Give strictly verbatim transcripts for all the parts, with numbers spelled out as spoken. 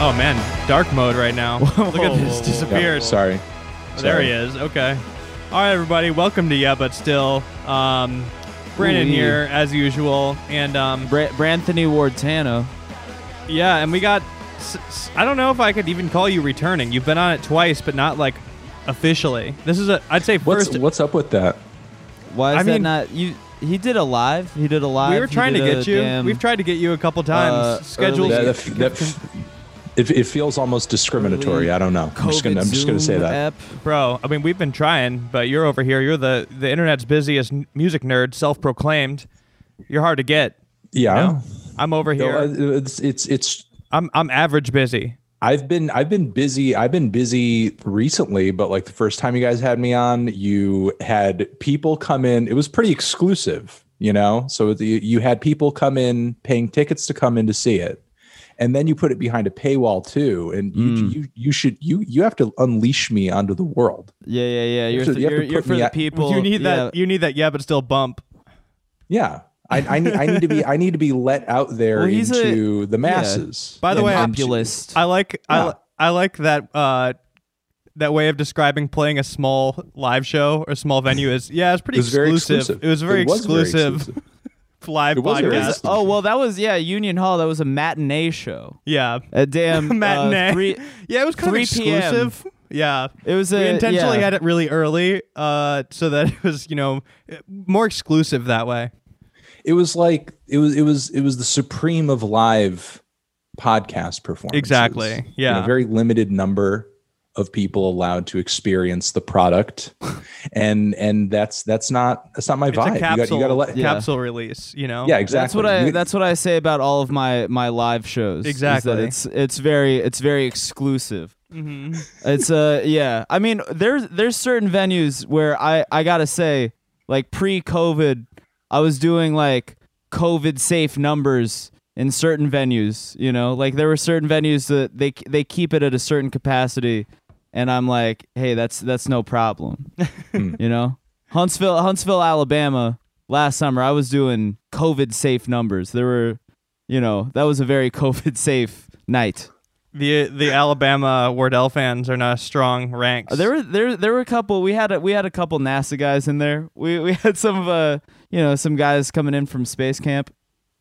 Oh man, dark mode right now. Look at this, disappeared. Yeah, sorry. Oh, there he is. Okay. All right, everybody. Welcome to Yeah, but still. Um, Brandon Ooh, here as usual, and um, Bra- Branthony Wardtano. yeah, and we got. S- s- I don't know if I could even call you returning. You've been on it twice, but not like officially. This is a. I'd say What's first. what's up with that? Why is I that mean- not you? He did a live. He did a live. we were He trying to did get a you. damn- We've tried to get you a couple times. uh, Schedules. early- That, that, that f- it, it feels almost discriminatory. I don't know. I'm just gonna I'm just gonna say Zoom that. app. Bro, I mean, we've been trying, but you're over here. You're the, the internet's busiest n- music nerd, self-proclaimed. You're hard to get. Yeah. You know? I'm over No, here. uh, it's it's it's. I'm I'm average busy. I've been I've been busy. I've been busy recently, but like the first time you guys had me on, you had people come in. It was pretty exclusive, you know. So the, you had people come in, paying tickets to come in to see it, and then you put it behind a paywall too. And you Mm. you you should you you have to unleash me onto the world. Yeah, yeah, yeah. You're, have to- th- you have you're, to you're put for me the at- people. You need yeah. that. You need that. Yeah, but still bump. Yeah. I, I need I need to be I need to be let out there Well, he's a- into the masses. By the And- way, and- populist. I like I, Yeah. li- I like that uh, that way of describing playing a small live show or small venue is yeah, it's pretty It was very exclusive. exclusive. It was very It was very exclusive exclusive. live It was very podcast. exclusive. Oh well, that was yeah Union Hall. That was a matinee show. Yeah, A damn matinee. Uh, three, yeah, it was kind of three p m exclusive. Yeah, It was we a intentionally yeah. had it really early, uh, so that it was you know more exclusive that way. It was like it was it was it was the supreme of live podcast performances. Exactly, You know, yeah. a very limited number of people allowed to experience the product, and and that's that's not that's not my It's vibe. a You got capsule, you got to let Yeah. capsule release. You know. yeah exactly. That's what I. You- That's what I say about all of my my live shows. is Exactly. that it's it's very it's very exclusive. hmm It's uh yeah. I mean there's there's certain venues where I I gotta say like pre-COVID I was doing like COVID safe numbers in certain venues. You know, like there were certain venues that they they keep it at a certain capacity, and I'm like, hey, that's that's no problem. You know, Huntsville Huntsville Alabama last summer I was doing COVID safe numbers. There were, you know, that was a very COVID safe night. The the Alabama Wardell fans are not strong ranks. Uh, There were there there were a couple. We had a, we had a couple NASA guys in there. We we had some of uh you know some guys coming in from space camp.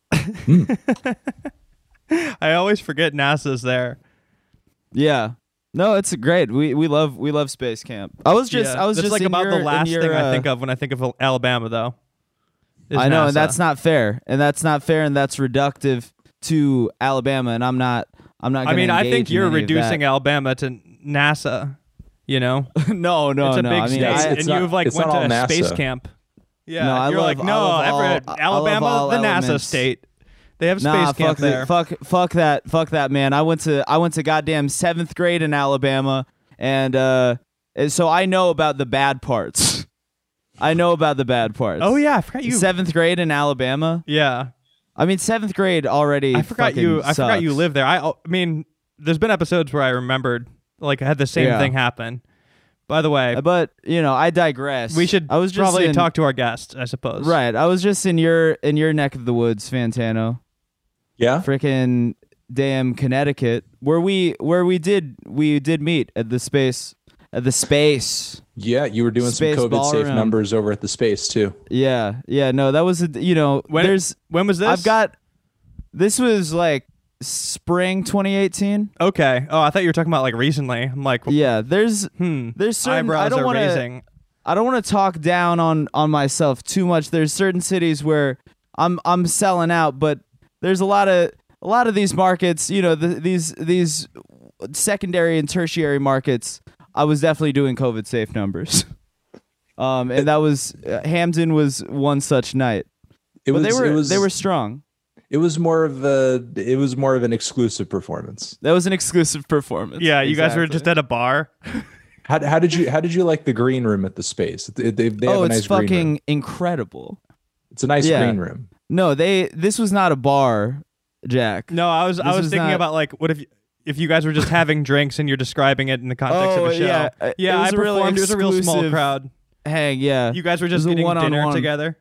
I always forget NASA's there. Yeah, no, it's great. We we love we love space camp. I was just Yeah. I was That's just like in about your- the last in your, thing I uh, think of when I think of Alabama, though. is I know, NASA. and that's not fair, and that's not fair, and that's reductive to Alabama, and I'm not. I'm not. I Gonna mean, I engage think in you're any of reducing that. Alabama to NASA. You know, no, no, it's a no. big I mean, state, it's- I, it's and not- you've like it's went not to all a space NASA. camp. Yeah, No, I you're love- like, I no, love all- Everett, I love Alabama, all the NASA elements. state. They have space Nah, camp fuck there. The, fuck, fuck that, fuck that, man. I went to, I went to goddamn seventh grade in Alabama, and uh, and so I know about the bad parts. I know about the bad parts. Oh yeah, I forgot you. seventh grade in Alabama. yeah, I mean, seventh grade already. I forgot fucking you. I forgot you sucks. lived there. I, I mean, there's been episodes where I remembered, like, I had the same Yeah. thing happen. By the way, But you know, I digress. we should I was just probably in, talk to our guest, I suppose. Right. I was just in your in your neck of the woods, Fantano. yeah. Frickin' damn Connecticut, where we where we did we did meet at the space at the space. Yeah, you were doing Space some COVID safe ballroom. numbers over at the space too. Yeah, yeah. No, that was a, you know When there's when was this? I've got this was like spring twenty eighteen. Okay. Oh, I thought you were talking about like recently. I'm like, Yeah, there's hmm. there's certain Eyebrows I don't are want to raising. I don't want to talk down on on myself too much. There's certain cities where I'm I'm selling out, but there's a lot of a lot of these markets, you know, the, these these secondary and tertiary markets. I was definitely doing COVID safe numbers, um, and that was uh, Hamden was one such night. It But was they were it was they were strong. it was more of a it was more of an exclusive performance. That was an exclusive performance. Yeah, you guys were Exactly. just at a bar. How, how did you how did you like the green room at the space? They, they, they have Oh, a it's nice green room. fucking incredible. It's a nice Yeah. green room. No, they. This was not a bar, Jack. No, I was I This was was thinking not- about like what if you, if you guys were just having drinks and you're describing it in the context Oh, of a show. yeah. Uh, yeah, it was I a really performed. It was a real small exclusive- crowd. Hang, yeah. You guys were It just was a getting dinner one-on-one. together.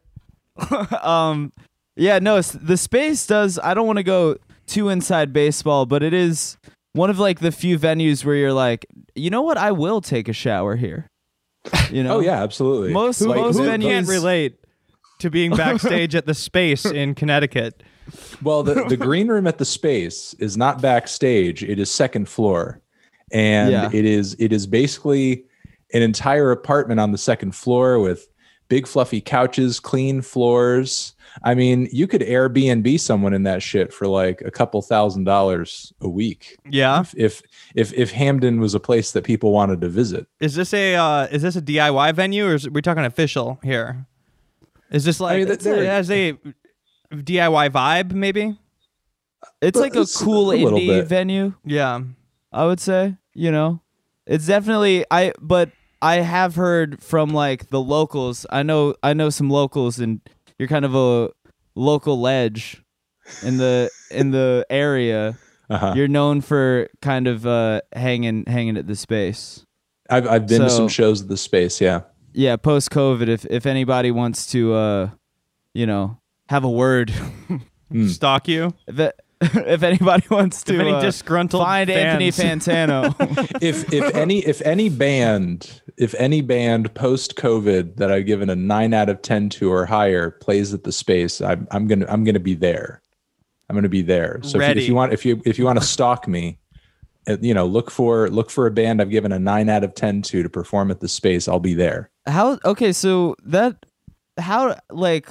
um, yeah, no, s- the space does. I don't want to go too inside baseball, but it is one of like the few venues where you're like, you know what, I will take a shower here. You know? Oh yeah, absolutely. Most Who, most who venues can't relate to being backstage at the Space in Connecticut? Well, the, the green room at the Space is not backstage. It is second floor. And Yeah. it is it is basically an entire apartment on the second floor with big fluffy couches, clean floors. I mean, you could Airbnb someone in that shit for like a couple thousand dollars a week. Yeah. If if if, if Hamden was a place that people wanted to visit. Is this a uh, is this a D I Y venue, or is we talking official here? Is this like I mean, it there- has a D I Y vibe, maybe? It's like a It's cool a little indie bit. venue, Yeah. I would say. You know, it's definitely I. But I have heard from like the locals. I know I know some locals, and you're kind of a local ledge in the in the area. Uh-huh. You're known for kind of uh, hanging hanging at the Space. I've I've been to So- some shows at the Space, yeah. Yeah, post COVID, if if anybody wants to, uh, you know, have a word, Stalk you. if it, if anybody wants to If any uh, disgruntled find Anthony fans- Fantano. if if any if any band if any band post COVID that I've given a nine out of ten to or higher plays at the Space, I'm I'm gonna I'm gonna be there. I'm gonna be there. So if you, Ready. if you want if you if you want to stalk me, uh, you know, look for look for a band I've given a nine out of ten to to perform at the Space. I'll be there. How okay, so that how like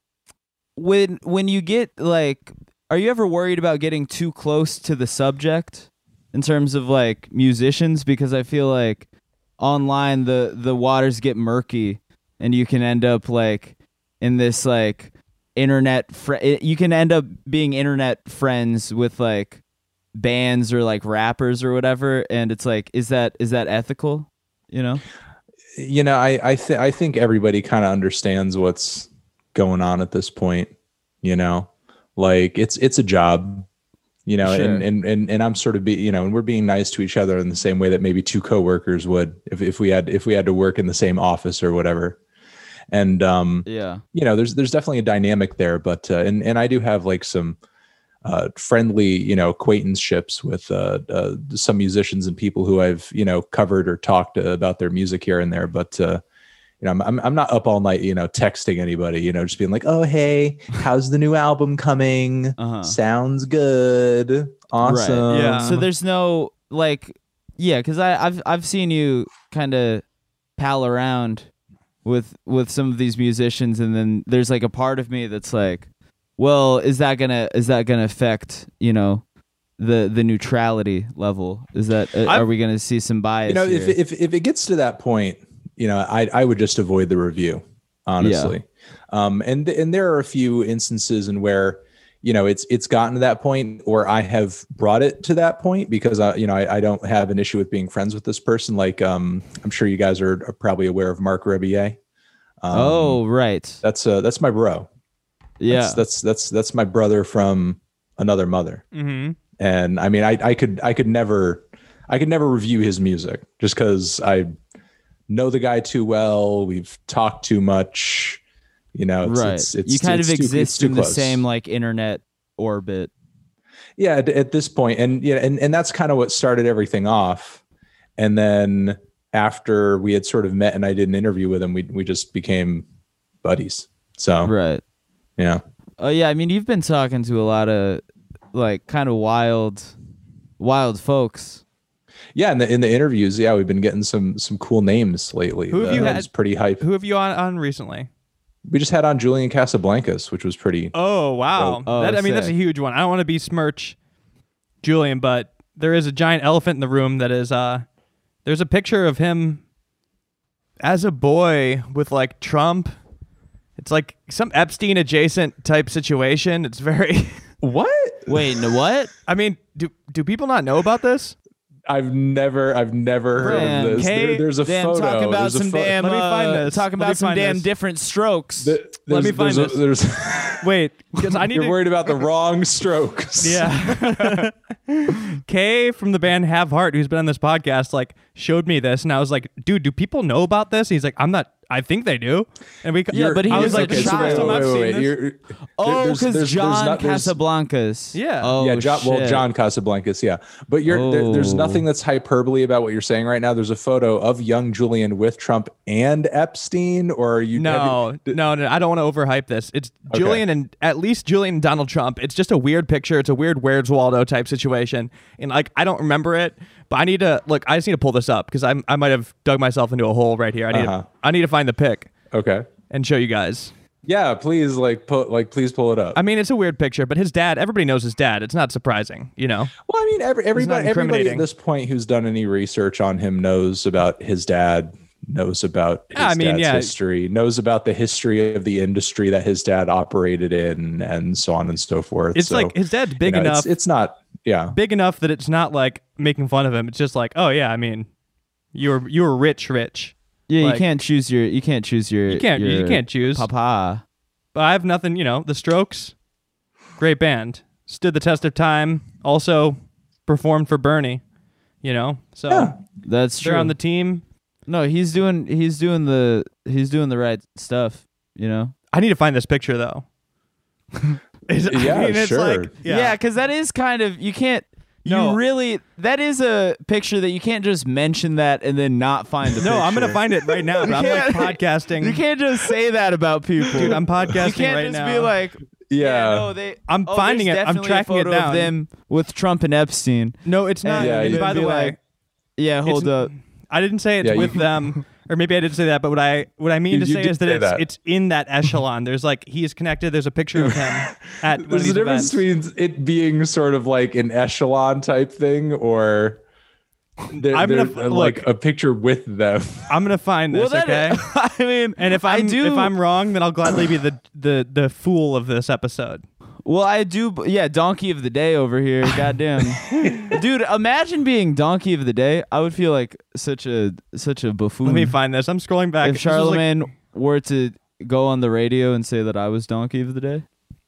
when when you get like are you ever worried about getting too close to the subject in terms of like musicians? Because I feel like online the the waters get murky and you can end up like in this like internet fr- you can end up being internet friends with like bands or like rappers or whatever, and it's like is that is that ethical, you know? You know, I I, th- I think everybody kind of understands what's going on at this point. You know, like it's it's a job. You know, Sure. and, and and and I'm sort of be you know, and we're being nice to each other in the same way that maybe two coworkers would if if we had if we had to work in the same office or whatever. And um, Yeah. you know, there's there's definitely a dynamic there, but uh, and and I do have like some uh, friendly, you know, acquaintanceships with uh, uh, some musicians and people who I've you know covered or talked uh, about their music here and there. But uh, you know, I'm, I'm I'm not up all night, you know, texting anybody, you know, just being like, oh hey, how's the new album coming? Uh-huh. Sounds good, awesome. Yeah. So there's no like, yeah, because I I've I've seen you kind of pal around with with some of these musicians, and then there's like a part of me that's like, well, is that gonna is that gonna affect you know the the neutrality level? Is that uh, I've- are we gonna see some bias? You know, here? if if if it gets to that point, you know, I I would just avoid the review, honestly. Um, and and there are a few instances in where, you know, it's it's gotten to that point, or I have brought it to that point because I, you know, I, I don't have an issue with being friends with this person. Like, um, I'm sure you guys are, are probably aware of Mark Rebier. Um, oh right, that's uh that's my bro. yeah, That's, that's that's that's my brother from another mother. Mm-hmm. And I mean, I, I could, I could never, I could never review his music just because I know the guy too well. We've talked too much, you know. It's, right. It's, it's, you kind it's of too- it's exist too in the close. same like internet orbit. Yeah, at, at this point, and yeah, and and that's kind of what started everything off. And then after we had sort of met, and I did an interview with him, we we just became buddies. So Right. yeah. Oh yeah, I mean you've been talking to a lot of like kind of wild, wild folks. Yeah, in the in the interviews, yeah, we've been getting some some cool names lately. Who have you That had- was pretty hype. Who have you on, on recently? We just had on Julian Casablancas, which was pretty. Oh wow! Oh, that, I mean, that's a sick. huge one. I don't want to besmirch Julian, but there is a giant elephant in the room. That is, uh, there's a picture of him as a boy with like Trump. It's like some Epstein adjacent type situation. It's very. What? Wait, no, what? I mean, do do people not know about this? I've never, I've never heard Man, of this. Kay, There- there's a Damn, photo. talking about There's a some pho- damn. Let me find uh, this. Talking Let me about some find damn this. different strokes. Th- Let me there's- find there's this. a- there's- Wait, because I need You're to. worried about the wrong strokes. Yeah. Kay from the band Have Heart, who's been on this podcast, like showed me this, and I was like, dude, do people know about this? And he's like, I'm not I think they do. And we, Yeah, but he I was like okay, a so wait, child. wait, I've wait, seen wait, this. you're- Oh, there's- because there's- there's John not- there's- Casablancas. Yeah. Oh, yeah, John, well, shit. John Casablancas, yeah. But you're there, there's Oh. nothing that's hyperbole about what you're saying right now. There's a photo of young Julian with Trump and Epstein, or are you? No, have you- no, no. I don't want to overhype this. It's Okay. Julian and at least Julian and Donald Trump. It's just a weird picture. It's a weird Where's Waldo type situation. And like, I don't remember it, but I need to look. I just need to pull this up because I I might have dug myself into a hole right here. I need Uh-huh. to, I need to find the pic Okay. and show you guys. Yeah, please, like, put, like, please pull it up. I mean, it's a weird picture, but his dad. Everybody knows his dad. It's not surprising, you know. well, I mean, every, everybody, everybody at incriminating. this point who's done any research on him knows about his dad. Knows about his Yeah, I mean, dad's yeah. history. Knows about the history of the industry that his dad operated in, and so on and so forth. It's So, like his dad's big you know, enough. It's, it's not. Yeah. big enough that it's not like making fun of him. It's just like, oh yeah, I mean, you were you were rich, rich. Yeah, Like- you can't choose your. You can't choose your. You can't you your can't choose. Papa. But I have nothing. You know, The Strokes, great band, stood the test of time. Also performed for Bernie. You know, so Yeah. That's true. they're on the team. No, he's doing. He's doing the. He's doing the right stuff. You know. I need to find this picture though. It's- I Yeah, mean, it's sure. like, Yeah, because that is kind of. You can't. You No. really. That is a picture that you can't just mention that and then not find the No, I'm gonna picture. find it right now. But I'm like can't- podcasting. You can't just say that about people, Dude, I'm podcasting You can't right just now. be like, Yeah. no, they. I'm oh, finding there's it. I'm definitely tracking a it photo down. of them with Trump and Epstein. No, it's not. Yeah, And you- by the Be way, like, yeah, hold it's- up. I didn't say it's Yeah, you- with them, or maybe I didn't say that. But what I what I mean You- to you say did is that say it's that. it's in that echelon. There's like he is connected. There's a picture of him at one of There's a these difference events. between it being sort of like an echelon type thing, or there, I'm gonna- there- like look. a picture with them. I'm gonna find this. Well, that, okay. I mean, And if I I'm do, if I'm wrong, then I'll gladly be the the the fool of this episode. well, I do. Yeah, donkey of the day over here. Goddamn, dude! Imagine being donkey of the day. I would feel like such a such a buffoon. Let me find this. I'm scrolling back. if This was like- Charlemagne were to go on the radio and say that I was donkey of the day.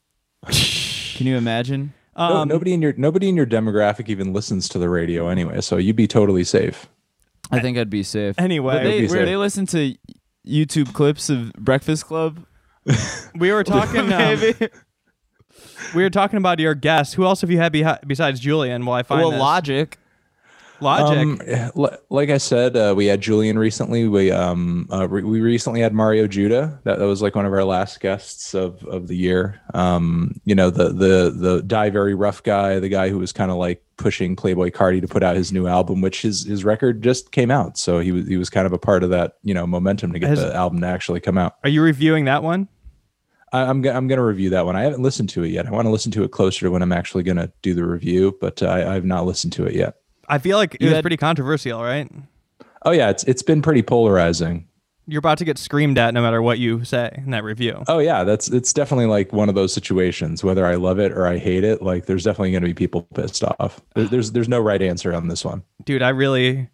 Can you imagine? No, um, nobody in your nobody in your demographic even listens to the radio anyway, so you'd be totally safe. I think I'd be safe. Anyway, But they, Be safe. they listen to YouTube clips of Breakfast Club. we were talking. um, Maybe. we were talking about your guest. Who else have you had behi- besides Julian? While I find well, this? Logic. Logic. Um, li- like I said, uh, we had Julian recently. We um uh, re- we recently had Mario Judah. That, that was like one of our last guests of, of the year. Um, you know, the the the Die Very Rough guy, the guy who was kind of like pushing Playboi Carti to put out his new album, which his his record just came out. So he was he was kind of a part of that, you know, momentum to get Has- the album to actually come out. Are you reviewing that one? I, I'm go- I'm going to review that one. I haven't listened to it yet. I want to listen to it closer to when I'm actually going to do the review, but I, I've not listened to it yet. I feel like it You was had- pretty controversial, right? Oh yeah, it's it's been pretty polarizing. You're about to get screamed at no matter what you say in that review. Oh yeah, that's it's definitely like one of those situations. Whether I love it or I hate it, like there's definitely going to be people pissed off. There, there's there's no right answer on this one. Dude, I really.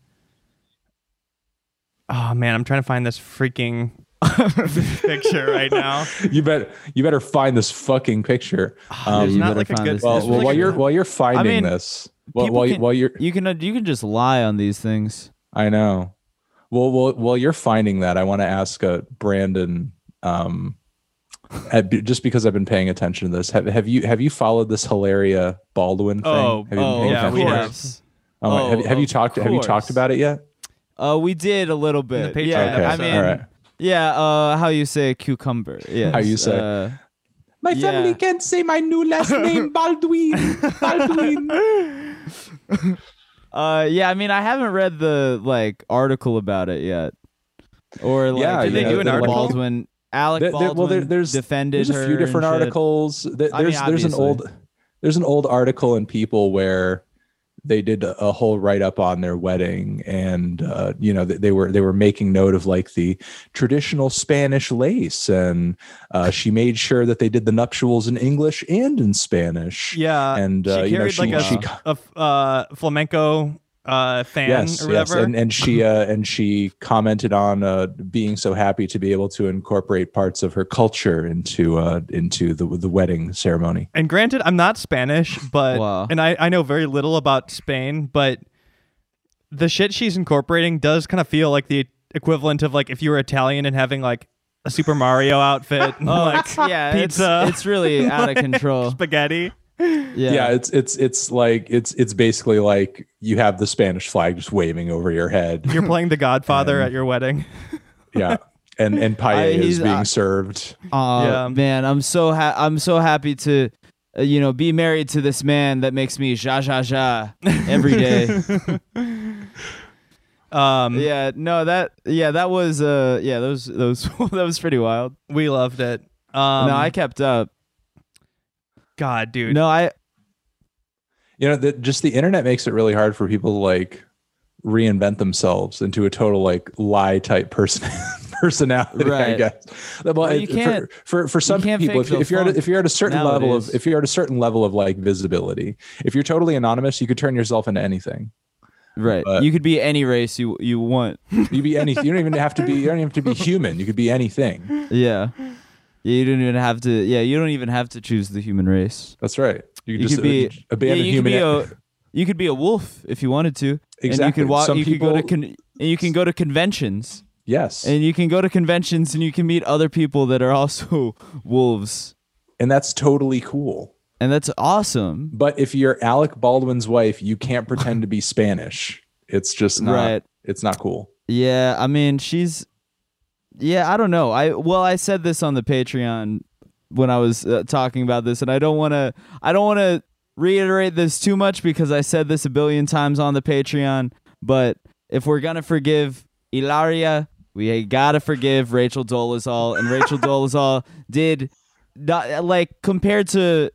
Oh man, I'm trying to find this freaking picture right now. You bet you better find this fucking picture. Um, There's you not better like a find good. this well, there's picture. well like while a- you're while you're finding mean, this, well, people while, can- while you're, You can uh, you can just lie on these things. I know. Well, while, while you're finding that, I want to ask uh, Brandon. Um, at- just because I've been paying attention to this, have, have you have you followed this Hilaria Baldwin thing? Oh, have you been oh, paying yeah, of we attention? have. course. Oh, my- have, Oh, have you of talked have you talked course. about it yet? Uh, we did a little bit. Patreon yeah, Okay, I episode. mean, all right. yeah. Uh, how you say cucumber? Yes. How you say. Uh, My Yeah. family can't say my new last name, Baldwin. Baldwin. uh, yeah. I mean, I haven't read the like article about it yet. Or like, Yeah, Did they yeah, do an they're article? Baldwin, Alec There- there- Baldwin well, there- there's- defended There's a her few different and shit. articles. There- I mean, There's there's an obviously. old there's an old article in People where they did a a whole write up on their wedding, and uh, you know they, they were they were making note of like the traditional Spanish lace, and uh, she made sure that they did the nuptials in English and in Spanish. Yeah, and uh, she you know carried she like a, she a uh, flamenco uh, fan yes, or yes, whatever. and and she uh, and she commented on uh, being so happy to be able to incorporate parts of her culture into uh, into the the wedding ceremony. And granted, I'm not Spanish, but Wow. and I, I know very little about Spain, but the shit she's incorporating does kind of feel like the equivalent of like if you were Italian and having like a Super Mario outfit, and, Oh, like it's, yeah, pizza, It's, it's really out of control. spaghetti. Yeah. Yeah, it's it's it's like it's it's basically like you have the Spanish flag just waving over your head. You're playing The Godfather And- at your wedding. Yeah, and and I- paella is he's- being I- served. Oh Yeah. man, I'm so ha- I'm so happy to, uh, you know, be married to this man that makes me ja ja ja every day. Um, yeah, no, that yeah, that was uh, yeah, that was that was that was pretty wild. we loved it. Um, no, I kept up. God, dude. No, I You know, the, just the internet makes it really hard for people to like reinvent themselves into a total like lie type person personality. I Right. guess. Well, Well, you it- can't- for, for for some can't people, fake if, if the you're at a, funk if you're at a certain level nowadays. of if you're at a certain level of like visibility, if you're totally anonymous, you could turn yourself into anything. right. But- you could be any race you you want. You be anything. You don't even have to be. You don't even have to be human. You could be anything. Yeah. Yeah, you don't even have to. Yeah, you don't even have to choose the human race. That's right. You could You just could be uh, abandon yeah, you human. Could be a, you could be a wolf if you wanted to. And you Exactly. could walk. Some you could go to people- con- and you can go to conventions. yes, And you can go to conventions and you can meet other people that are also wolves. and that's totally cool. And that's awesome. But if you're Alec Baldwin's wife, you can't pretend to be Spanish. It's just not. Right. It's not cool. Yeah, I mean, she's yeah, I don't know. I well, I said this on the Patreon when I was uh, talking about this, and I don't want to I don't want to reiterate this too much because I said this a billion times on the Patreon, but if we're going to forgive Ilaria, we got to forgive Rachel Dolezal, and Rachel Dolezal did not, like compared to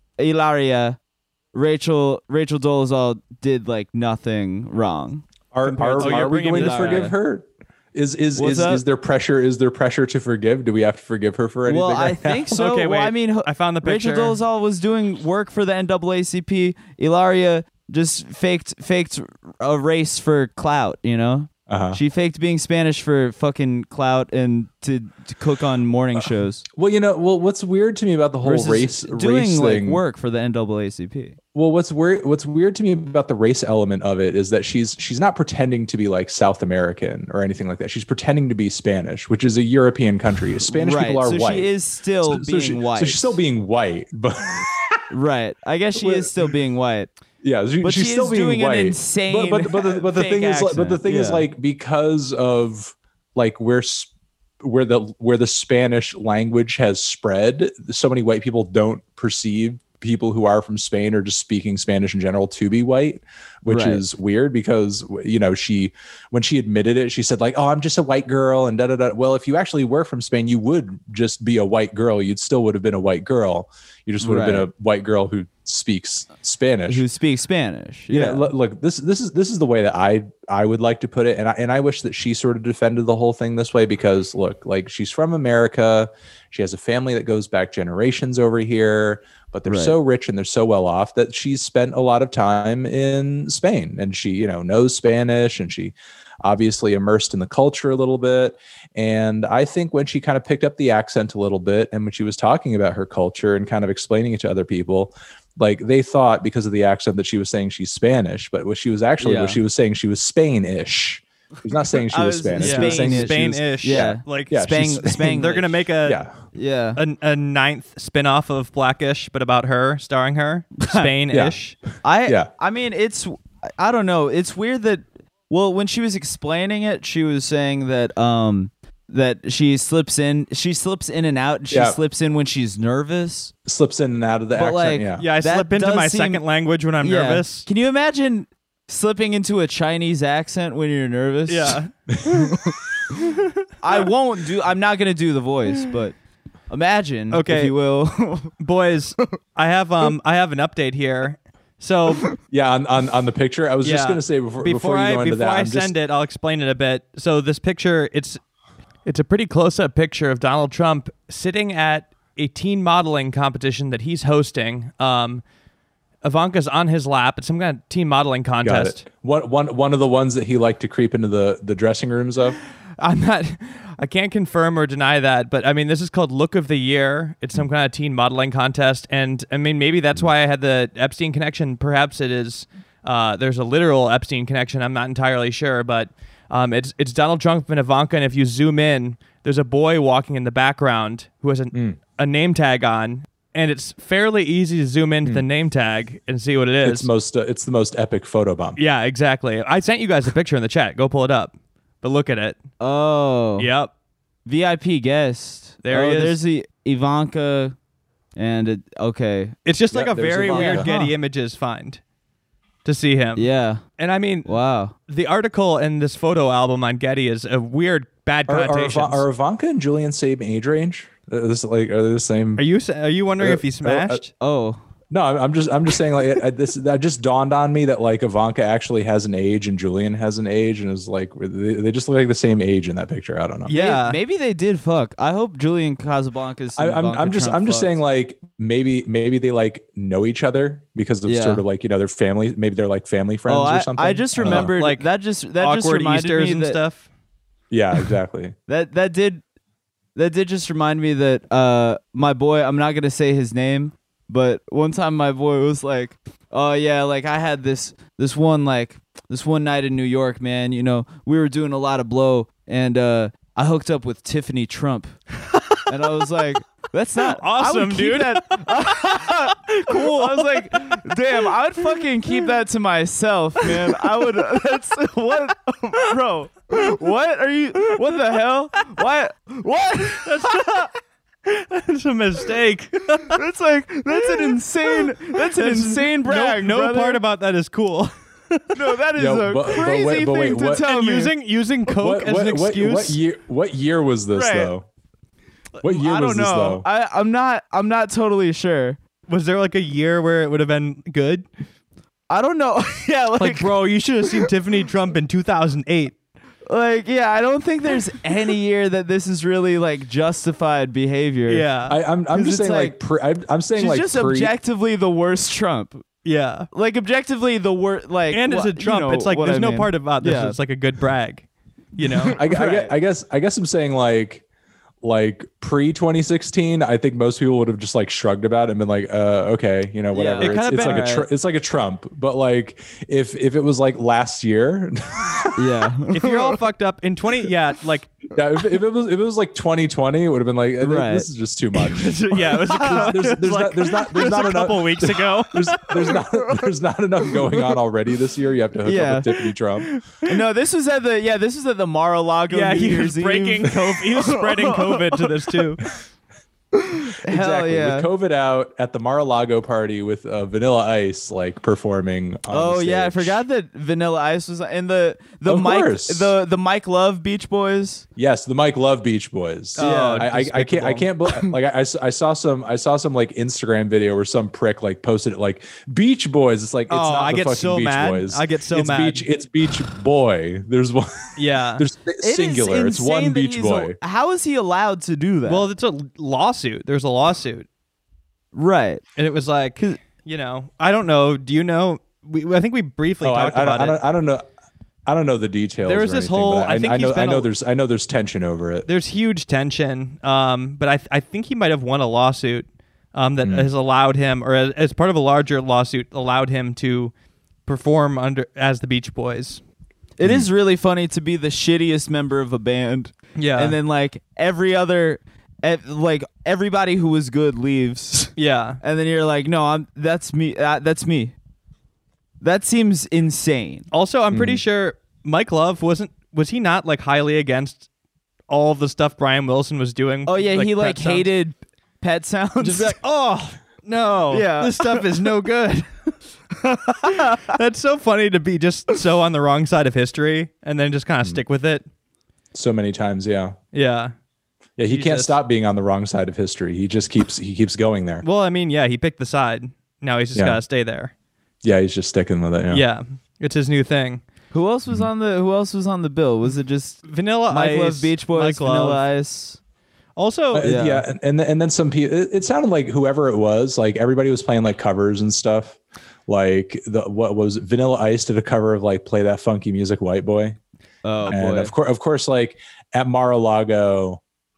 Ilaria, Rachel Rachel Dolezal did like nothing wrong. Are Compared are, to- Oh, you're are we bringing going it to up. forgive her? Is is What's is, that? is there pressure? Is there pressure to forgive? Do we have to forgive her for anything? Well, I right now? think so. Okay, well, wait. I mean, I found the Rachel picture. Dolezal was doing work for the N double A C P. Ilaria just faked faked a race for clout. You know, Uh-huh. she faked being Spanish for fucking clout and to, to cook on morning shows. Well, you know, well, what's weird to me about the whole versus race doing race like thing? work for the N double A C P. Well, what's weird what's weird to me about the race element of it is that she's she's not pretending to be like South American or anything like that. She's pretending to be Spanish, which is a European country. Spanish right. people are so white. she is still so, so being she- white. So she's still being white, but right. I guess she Well- is still being white. yeah, she, But she's she still is being doing an white. insane But but but the, but the fake thing is, like, but the accent. thing is, Yeah. like because of like where s- where the where the Spanish language has spread, so many white people don't perceive people who are from Spain or just speaking Spanish in general to be white, which Right. is weird because you know she when she admitted it, she said like, "Oh, I'm just a white girl," and da da da. Well, if you actually were from Spain, you would just be a white girl. You'd still would have been a white girl. You just would have been Right. a white girl who speaks Spanish. Who speaks Spanish? Yeah, Yeah. look, look, this this is this is the way that I I would like to put it, and I and I wish that she sort of defended the whole thing this way because look, like she's from America, she has a family that goes back generations over here, but they're Right. so rich and they're so well off that she's spent a lot of time in Spain, and she you know knows Spanish, and she obviously immersed in the culture a little bit. And I think when she kind of picked up the accent a little bit, and when she was talking about her culture and kind of explaining it to other people, like they thought because of the accent that she was saying she's Spanish, but what she was actually Yeah. what she was saying she was Spain-ish. She was not saying she I was was Spanish. Yeah. She was saying she was- Spain-ish. Yeah. Like Yeah, Spang, she's- Spanglish. they're gonna make a yeah. yeah. a, a ninth spin-off of Blackish, but about her, starring her, Spain-ish. I Yeah. I mean it's I don't know. It's weird that well when she was explaining it, she was saying that um that she slips in she slips in and out and she Yeah. slips in when she's nervous. Slips in and out of the But, accent. like, yeah. Yeah, I That slip into does my seem- second language when I'm Yeah. nervous. Can you imagine slipping into a Chinese accent when you're nervous? Yeah. I won't do I'm not going to do the voice, but imagine Okay. if you will. Boys, I have um I have an update here. So Yeah, on, on on the picture. I was just Yeah. gonna say before before, before you I go into before that, I I'm send just, it, I'll explain it a bit. So this picture, it's it's a pretty close-up picture of Donald Trump sitting at a teen modeling competition that he's hosting. Um, Ivanka's on his lap. It's some kind of teen modeling got contest. it. One one one of the ones that he liked to creep into the the dressing rooms of. I'm not. I can't confirm or deny that, but I mean, this is called Look of the Year. It's some kind of teen modeling contest, and I mean, maybe that's why I had the Epstein connection. Perhaps it is. Uh, there's a literal Epstein connection. I'm not entirely sure, but Um, it's it's Donald Trump and Ivanka, and if you zoom in, there's a boy walking in the background who has a, Mm. a name tag on, and it's fairly easy to zoom into the name tag and see what it is. It's most uh, it's the most epic photo bomb. Yeah, exactly. I sent you guys a picture in the chat. Go pull it up. But look at it. Oh. Yep. V I P guest. There oh, he is. There's the Ivanka, and it, okay. It's just like Yeah, a there's very Ivanka. weird Getty Huh. Images find to see him. Yeah. And I mean, Wow. the article in this photo album on Getty is a weird, bad Are, are, connotations. Iva- are Ivanka and Julian same age range? Are this like are they the same? Are you are you wondering Uh, if he smashed? Oh. No, I'm I'm just I'm just saying like I, this that just dawned on me that like Ivanka actually has an age and Julian has an age and is like they, they just look like the same age in that picture. I don't know. Yeah. Maybe, maybe they did fuck. I hope Julian Casablancas. I, and I'm Ivanka I'm just Trump I'm just fucked. saying like maybe maybe they like know each other because of Yeah. sort of like you know their family. Maybe they're like family friends Oh, or I, something. I just I don't know. remembered Like, like that. Just that just Awkward reminded Easters me and that, stuff. Yeah, exactly. that that did that did just remind me that uh my boy. I'm not gonna say his name, but one time my boy was like, "Oh yeah, like I had this this one like this one night in New York, man. You know, we were doing a lot of blow, and uh, I hooked up with Tiffany Trump." And I was like, "That's not I would Awesome, keep dude. that- cool." I was like, "Damn, I would fucking keep that to myself, man. I would. That's what, bro. What are you? What the hell? What? What? That's a mistake. That's like that's an insane. That's an insane brag. No, no brother. part about that is cool. No, that is Yo, a but- but crazy wait- but thing wait, to what- tell And me. using using coke What, as what, an what, excuse. what year? What year was this Right. though? What year I was don't this know. though? I, I'm not. I'm not totally sure. Was there like a year where it would have been good? I don't know. yeah, like, Like, bro, you should have seen Tiffany Trump in two thousand eight. like, yeah. I don't think there's any year that this is really like justified behavior. Yeah. I, I'm I'm 'Cause just it's saying like, like- pre, I'm, I'm saying she's like just pre, objectively the worst Trump. yeah. Like objectively the worst. Like, And as wha- a Trump, you know it's like what there's I no mean. part about this. Yeah. It's like a good brag. You know? I, I, Right. guess, I guess I guess I'm saying like like pre twenty sixteen, I think most people would have just like shrugged about it and been like, uh, okay, you know, whatever. It it's kinda it's been- like a tr- it's like a Trump, but like if if it was like last year, Yeah. if you're all fucked up in twenty, yeah, like yeah, if, if it was if it was like twenty twenty, it would have been like, uh, Right. this is just too much. yeah, it was, There's, there's, it was there's like- not there's not it there's was not a enough couple weeks ago. there's there's not there's not enough going on already this year. You have to hook Yeah. up with Tiffany Trump. No, this was at the yeah. This was at the Mar-a-Lago. Yeah, New he Year's was breaking Eve. COVID. He was spreading COVID to this too. Hell Exactly. yeah. With COVID out at the Mar-a-Lago party with uh, Vanilla Ice like performing. On Oh the yeah, I stage. forgot that Vanilla Ice was in the the Of Mike course. the the Mike Love Beach Boys. Yes, the Mike Love Beach Boys. Oh, I, I, I can't I despicable. can't bel- like I, I s- I saw some I saw some like Instagram video where some prick like posted it like Beach Boys. It's like it's Oh, not I the get fucking so Beach mad. Boys. I get so it's mad. Beach it's Beach Boy. There's one. Yeah. There's It is singular. It's insane one that Beach he's Boy. a- how is he allowed to do that? Well, it's a lawsuit. There's a lawsuit, right. and it was like, you know, I don't know. Do you know? We I think we briefly Oh, I, talked I, don't, about I, it. don't, I don't know. I don't know the details. There was or this anything, whole- but I think I he's know. I been know a- there's. I know there's tension over it. There's huge tension, um, but I th- I think he might have won a lawsuit um, that has allowed him, or as, as part of a larger lawsuit, allowed him to perform under as the Beach Boys. It is really funny to be the shittiest member of a band. Yeah. And then like every other ev- like everybody who was good leaves. Yeah, And then you're like, "No, I'm that's me. Uh, that's me." That seems insane. Also, I'm pretty sure Mike Love wasn't was he not like highly against all of the stuff Brian Wilson was doing? Oh yeah, he Pet like Sounds? hated Pet Sounds. Just be like, oh no, Yeah. this stuff is no good. That's so funny to be just so on the wrong side of history and then just kind of stick with it. So many times, yeah. Yeah. Yeah, he can't Jesus. stop being on the wrong side of history. He just keeps he keeps going there. Well, I mean, yeah, he picked the side. Now he's just Yeah. got to stay there. Yeah, he's just sticking with it. Yeah. Yeah. It's his new thing. Who else was on the Who else was on the bill? Was it just Vanilla Mike Ice, Love Beach Boys, Mike Vanilla Love. Ice? Also, Uh, Yeah. yeah, and and, and then some people. It, it sounded like whoever it was, like everybody was playing like covers and stuff. Like the what was it? Vanilla Ice did a cover of like "Play That Funky Music, White Boy," Oh and of course, of course, like at Mar-a-Lago,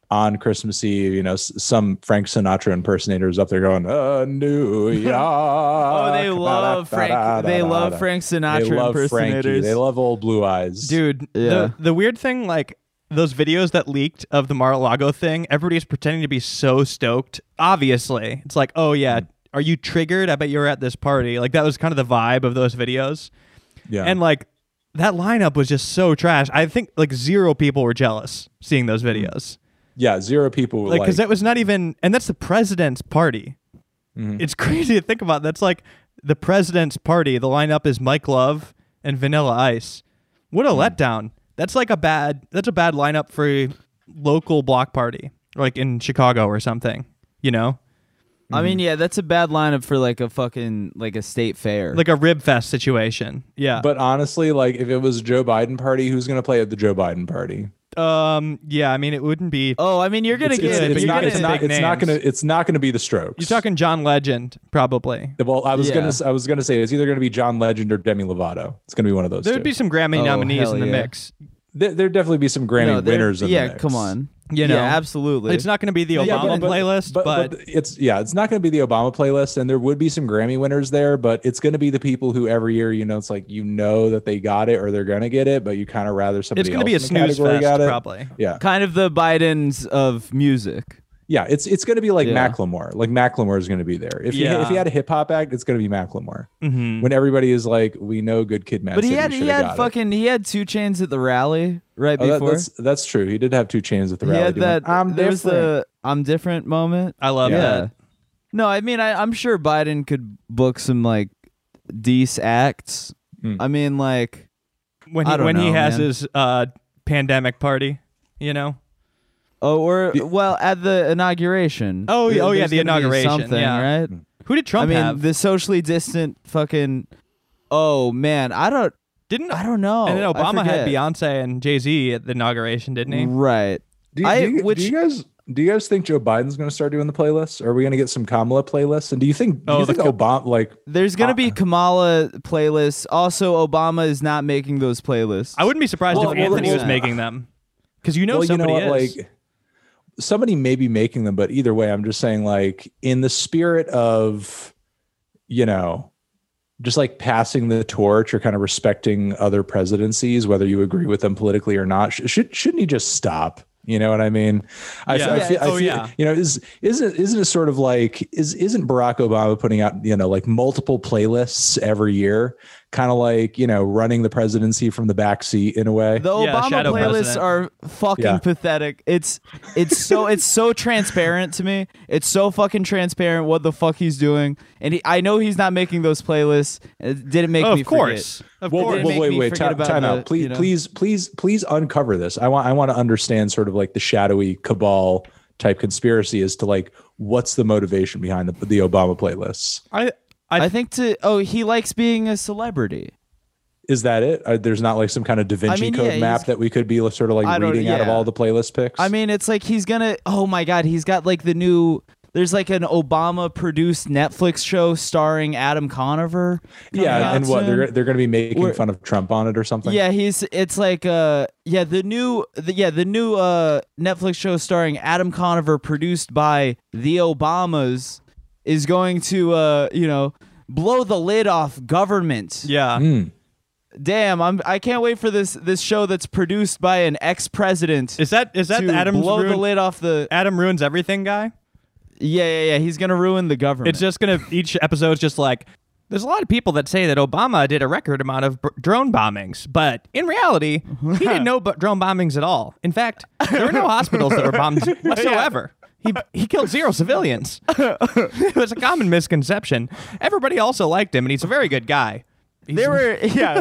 on Christmas Eve, you know, s- some Frank Sinatra impersonators up there going, uh, New York. Oh, they love Frank. They love Frank Sinatra They love Frankie. impersonators. They love old Blue Eyes. Dude, Yeah. the, the weird thing, like, those videos that leaked of the Mar-a-Lago thing, everybody's pretending to be so stoked. Obviously. It's like, oh, yeah, are you triggered? I bet you were at this party. Like, that was kind of the vibe of those videos. Yeah. And, like, that lineup was just so trash. I think, like, zero people were jealous seeing those videos. yeah, zero people were Like, like, because that was not even, and that's the president's party. Mhm. It's crazy to think about. That's like the president's party. The lineup is Mike Love and Vanilla Ice. What a letdown. That's like a bad, that's a bad lineup for a local block party, like in Chicago or something, you know? I mean, yeah, that's a bad lineup for like a fucking like a state fair. Like a rib fest situation. Yeah. But honestly, like if it was a Joe Biden party, who's going to play at the Joe Biden party? um, yeah, I mean, it wouldn't be, oh, I mean, you're gonna It's, get. it's, but it's you're not. gonna It's get not. big It's not names. going to. It's not going to be the Strokes. you're talking John Legend, probably. Well, I was Yeah. gonna. I was gonna say it's either going to be John Legend or Demi Lovato. It's going to be one of those. There two. would be some Grammy Oh, nominees hell in the yeah. mix. There, there'd definitely be some Grammy No, they're- winners. In yeah, the mix. come on. You know? yeah, absolutely. It's not going to be the Obama Yeah, but- but- playlist, but, but, but it's yeah, it's not going to be the Obama playlist, and there would be some Grammy winners there, but it's going to be the people who every year, you know, it's like you know that they got it or they're going to get it, but you kind of rather somebody it's going to else be a in the snooze category fest, got it. probably. Yeah, kind of the Bidens of music. yeah, it's it's going to be like Yeah. Macklemore. Like Macklemore is going to be there. If Yeah. you if he had a hip hop act, it's going to be Macklemore. Mm-hmm. When everybody is like, we know Good Kid, Mad But he City had he shoulda had got it. fucking he had two chains at the rally right Oh, that- before. that's that's true. He did have two chains at the he rally. had doing, that. I'm there was different. the I'm different moment. I love Yeah. that. No, I mean I, I'm sure Biden could book some like dece acts. Mm. I mean like When I he don't when he know, has man. his uh, pandemic party, you know. oh or The- well at the inauguration. Oh, There- oh, yeah, there's the gonna be inauguration, something, yeah. right? Who did Trump I mean have? the socially distant fucking. Oh man, I don't. Didn't I don't know. and then I Obama had forget. Beyonce and Jay Z at the inauguration, didn't he? Right. Do, you- I- do, you, which- do you guys do you guys think Joe Biden's going to start doing the playlists? Are we going to get some Kamala playlists? And do you think do Oh, you the think Ka- Obama like There's gonna Uh, be Kamala playlists. Also, Obama is not making those playlists. I wouldn't be surprised Well, if well, Anthony was well, making them, because you know well, somebody you know what, is. like somebody may be making them, but either way, I'm just saying like in the spirit of you know just like passing the torch or kind of respecting other presidencies, whether you agree with them politically or not, sh- should shouldn't he just stop? You know what I mean? I, Yeah. I Yeah, feel, I oh, feel yeah. you know, is isn't isn't it sort of like is isn't Barack Obama putting out, you know, like multiple playlists every year, kind of like, you know, running the presidency from the back seat in a way? The Yeah, Obama shadow playlists president. are fucking Yeah. pathetic. It's it's so it's so transparent to me. It's so fucking transparent what the fuck he's doing. And he, I know he's not making those playlists. It didn't make Oh, me of course, of Well, Didn't course. well, make wait, me wait, forget time, about time the- out. Please, you know. please, please, please uncover this. I want, I want to understand sort of like the shadowy cabal type conspiracy as to like what's the motivation behind the, the Obama playlists. I, forget. I, I think to oh he likes being a celebrity. Is that it? Uh, there's not like some kind of Da Vinci I mean, Code yeah, map he's- that we could be sort of like I don't- reading out of yeah. all the playlist picks. I mean, it's like he's gonna. Oh my god, he's got like the new. There's like an Obama produced Netflix show starring Adam Conover. coming yeah, out and what soon. they're they're going to be making We're- fun of Trump on it or something. Yeah, he's. It's like uh, yeah, the new, the, yeah, the new uh Netflix show starring Adam Conover, produced by the Obamas, is going to uh, you know, blow the lid off government. yeah. Mm. Damn, I'm. I can't wait for this this show that's produced by an ex president. Is that is that to the Adam's blow the ruin, lid off the? Adam ruins everything guy? Yeah, yeah, yeah. He's gonna ruin the government. It's just gonna each episode's just like. There's a lot of people that say that Obama did a record amount of b- drone bombings, but in reality, he did no b- drone bombings at all. In fact, there were no hospitals that were bombed whatsoever. He he killed zero civilians. It was a common misconception. Everybody also liked him, and he's a very good guy. He's- There were yeah.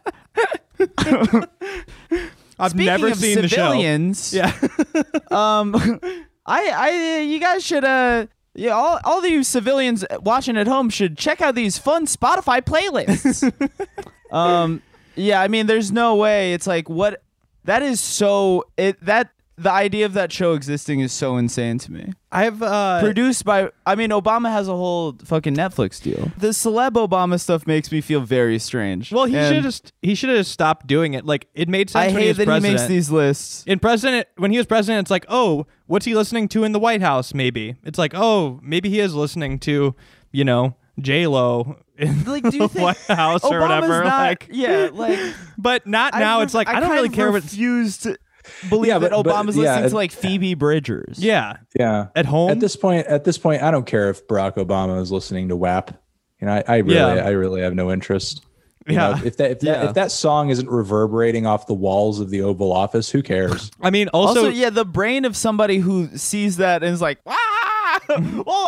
I've Speaking never of seen civilians, the show. Yeah. um, I I you guys should uh yeah all all of you civilians watching at home should check out these fun Spotify playlists. um, yeah, I mean, there's no way. It's like what that is so it that the idea of that show existing is so insane to me. I have uh, Produced by, I mean, Obama has a whole fucking Netflix deal. The celeb Obama stuff makes me feel very strange. Well, he And should just he should have stopped doing it. Like it made sense I when he hate was that president. he makes these lists. in president when he was president, it's like, oh, what's he listening to in the White House? Maybe it's like, oh, maybe he is listening to, you know, J Lo in Like, do you the think White House or Obama's whatever. not, like, yeah, like but not now. I it's like I, don't kind really of care what. refuse to believe Yeah, that but- but, Obama's yeah, listening it- to like Phoebe Bridgers. Yeah, Yeah. at home. At this point, at this point, I don't care if Barack Obama is listening to W A P. You know, I, I really, Yeah. I really have no interest. You Yeah. know, if that if that Yeah. if that song isn't reverberating off the walls of the Oval Office, who cares? I mean, Also, also, yeah, the brain of somebody who sees that and is like, ah, oh,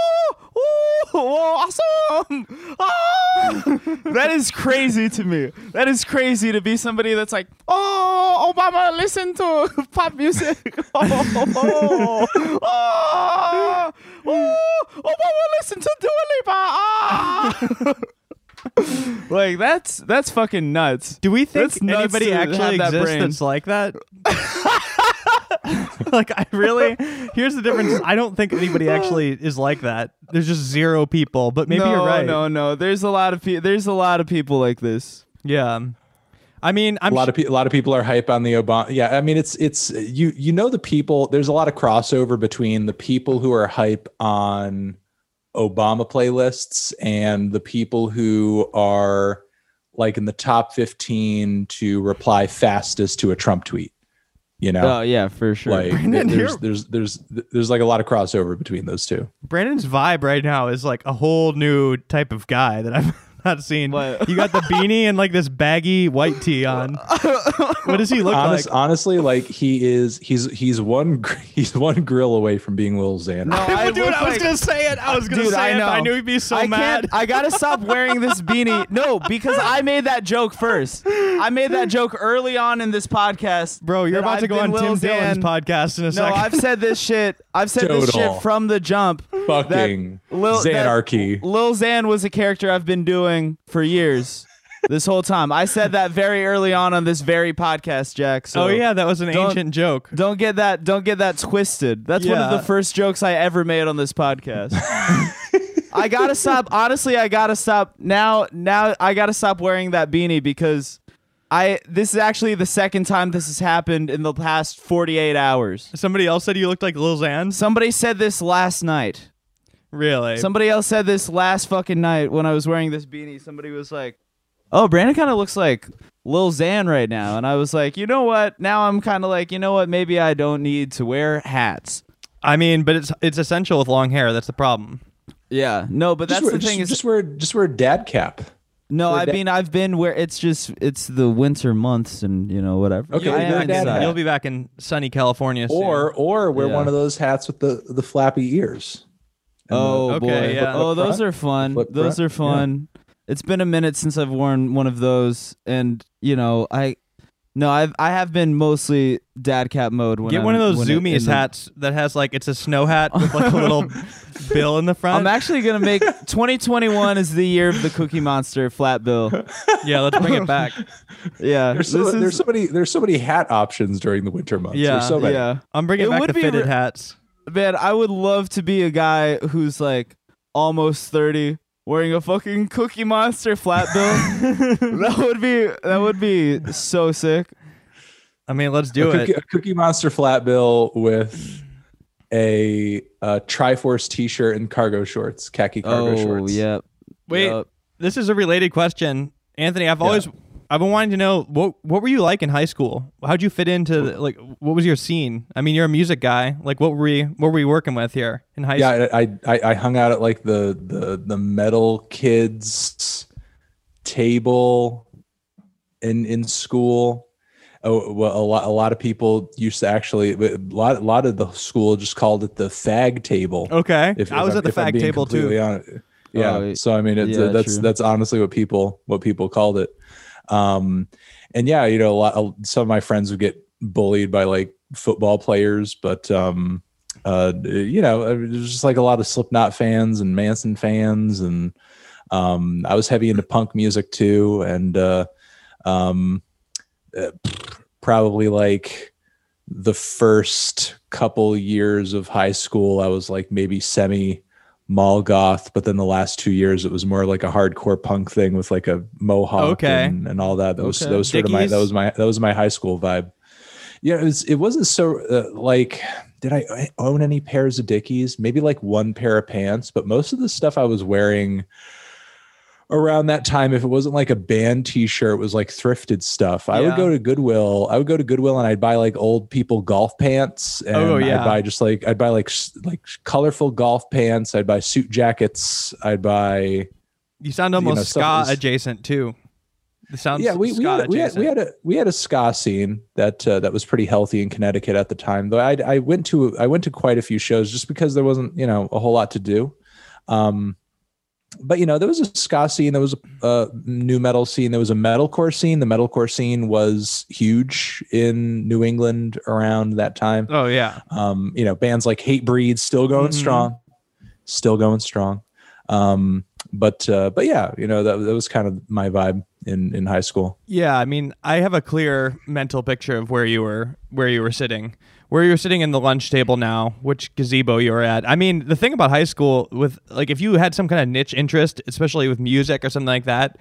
oh, awesome, ah. That is crazy to me. That is crazy to be somebody that's like, oh, Obama, listen to pop music. Oh, oh, oh, oh, Obama, listen to Dua Lipa. Ah. Like that's that's fucking nuts. do we think That's nuts anybody to actually have that exists brain. that's like that? Like I really, here's the difference. I don't think anybody actually is like that. There's just zero people, but maybe no, you're right. No, no, there's a lot of people. There's a lot of people like this. Yeah. I mean, I'm a lot of people, a lot of people are hype on the Obama. Yeah, I mean, it's it's you you know the people. There's a lot of crossover between the people who are hype on Obama playlists and the people who are like in the top fifteen to reply fastest to a Trump tweet. You know, Oh yeah, for sure. like Brandon, there's, you're- there's there's there's like a lot of crossover between those two. Brandon's vibe right now is like a whole new type of guy that I've not seen. What? You got the beanie and like this baggy white tee on. What does he look Honest, like? honestly, like he is he's he's one gr- he's one grill away from being Lil Xan. No, I Dude, look I was like- gonna say it. I was gonna Dude, say I it. know. But I knew he'd be so I mad. can't. I gotta stop wearing this beanie. No, because I made that joke first. I made that joke early on in this podcast. Bro, you're that about to I've go been on Tim Lil Dillon's Xan. podcast in a No, second. I've said this shit. I've said this Total. shit from the jump. Fucking that Lil, that Xanarchy. Lil Xan was a character I've been doing for years. This whole time. I said that very early on on this very podcast, Jack. So oh yeah, that was an Don't- ancient joke. Don't get that don't get that twisted. That's one of Yeah. the first jokes I ever made on this podcast. I gotta stop. Honestly, I gotta stop now. Now I gotta stop wearing that beanie because I. This is actually the second time this has happened in the past forty-eight hours. Somebody else said you looked like Lil Xan. Somebody said this last night. Really? Somebody else said this last fucking night when I was wearing this beanie. Somebody was like, "Oh, Brandon kind of looks like Lil Xan right now," and I was like, "You know what? Now I'm kind of like, you know what? Maybe I don't need to wear hats." I mean, but it's it's essential with long hair. That's the problem. Yeah, no, but Just that's wear, the just, thing is, just wear just wear a dad cap. no, wear I da- mean, I've been where it's just it's the winter months and you know whatever. Okay, You'll, I be wear am back dad in, hat. inside. you'll be back in sunny California soon. Or or wear Yeah. one of those hats with the the flappy ears. And the- Oh Okay, boy, yeah. oh Flip those front? are fun. Flip Those front? are fun. It's been a minute since I've worn one of those, and you know I. No, I've I have been mostly dad cap mode. When get I'm, one of those when it- in Zoomies the- hats that has like it's a snow hat with like a little bill in the front. I'm actually gonna make twenty twenty-one is the year of the Cookie Monster flat bill. yeah, let's bring it back. Yeah, There's so, this there's is- so many there's so many hat options during the winter months. Yeah, There's so many. yeah. I'm bringing It back would the be fitted re- hats. Man, I would love to be a guy who's like almost thirty, wearing a fucking Cookie Monster flat bill. that would be that would be so sick. I mean, let's do a, cookie, it. a Cookie Monster flat bill with a, a Triforce T-shirt and cargo shorts, khaki cargo oh, shorts. yep. Wait, Yep. this is a related question, Anthony. I've always I've been wanting to know what what were you like in high school? How'd you fit into the, like what was your scene? I mean, you're a music guy. Like, what were we what were we working with here in high school? Yeah, I, I I hung out at like the the the metal kids table in in school. Oh, well, a lot a lot of people used to actually a lot a lot of the school just called it the fag table. Okay, If- I if was I'm- at the if I'm fag being table completely too. honest. Yeah, Oh, so I mean, it's, yeah, uh, that's true. that's honestly what people what people called it. Um, and yeah, you know, a lot, some of my friends would get bullied by like football players, but um, uh, you know, there's just like a lot of Slipknot fans and Manson fans, and um, I was heavy into punk music too, and uh, um, uh, probably like the first couple years of high school, I was like maybe semi mall goth, but then the last two years it was more like a hardcore punk thing with like a mohawk Okay. and, and all that. That was, Okay. that was sort of my, Dickies? that was my, that was my high school vibe. Yeah. It was, it wasn't so uh, like, did I own any pairs of Dickies? Maybe like one pair of pants, but most of the stuff I was wearing around that time, if it wasn't like a band t-shirt, it was like thrifted stuff. I Yeah. would go to Goodwill. I would go to Goodwill and I'd buy like old people golf pants. And Oh, yeah. I'd buy just like, I'd buy like, s- like colorful golf pants. I'd buy suit jackets. I'd buy, You sound almost know, ska stuff is- adjacent too. It sounds yeah, we, we, ska had, we, had, adjacent. we had a, we had a ska scene that, uh, that was pretty healthy in Connecticut at the time. Though I, I went to, I went to quite a few shows just because there wasn't, you know, a whole lot to do. Um, But, you know, there was a ska scene, there was a uh, new metal scene, there was a metalcore scene. The metalcore scene was huge in New England around that time. Oh yeah. Um, you know, bands like Hatebreed still going Mhm. strong, still going strong. Um, but, uh, but yeah, you know, that, that was kind of my vibe in, in high school. Yeah, I mean, I have a clear mental picture of where you were, where you were sitting, where you were sitting in the lunch table now, which gazebo you were at. I mean, the thing about high school, with like, if you had some kind of niche interest, especially with music or something like that,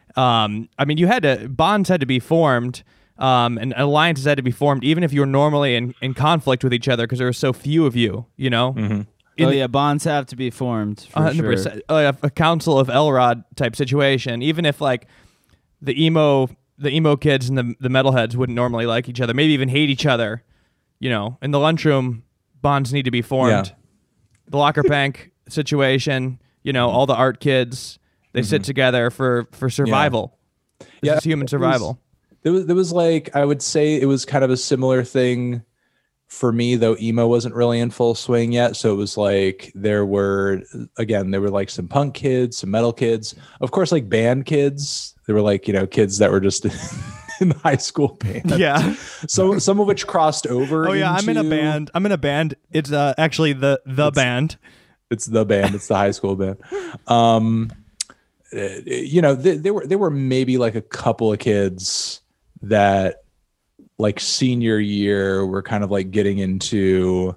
um, I mean, you had to bonds had to be formed, um, and alliances had to be formed, even if you were normally in, in conflict with each other because there were so few of you. You know, Mm-hmm. In oh the- yeah, bonds have to be formed for one hundred sure. percent. Uh, a council of Elrod type situation. Even if like the emo, the emo kids and the the metalheads wouldn't normally like each other, maybe even hate each other. You know, in the lunchroom, bonds need to be formed. Yeah. The locker bank situation. You know, all the art kids they sit together for for survival. This Yeah, is human it was- survival. There was, there was like, I would say it was kind of a similar thing for me, though emo wasn't really in full swing yet. So it was like, there were, again, there were like some punk kids, some metal kids, of course, like band kids. There were like, you know, kids that were just in the high school band. Yeah. So some of which crossed over. Oh yeah, I'm in a into- band. I'm in a band. It's uh, actually the the band. It's the band. It's the high school band. Um, uh, you know, th- there were there were maybe like a couple of kids that, like senior year, were kind of like getting into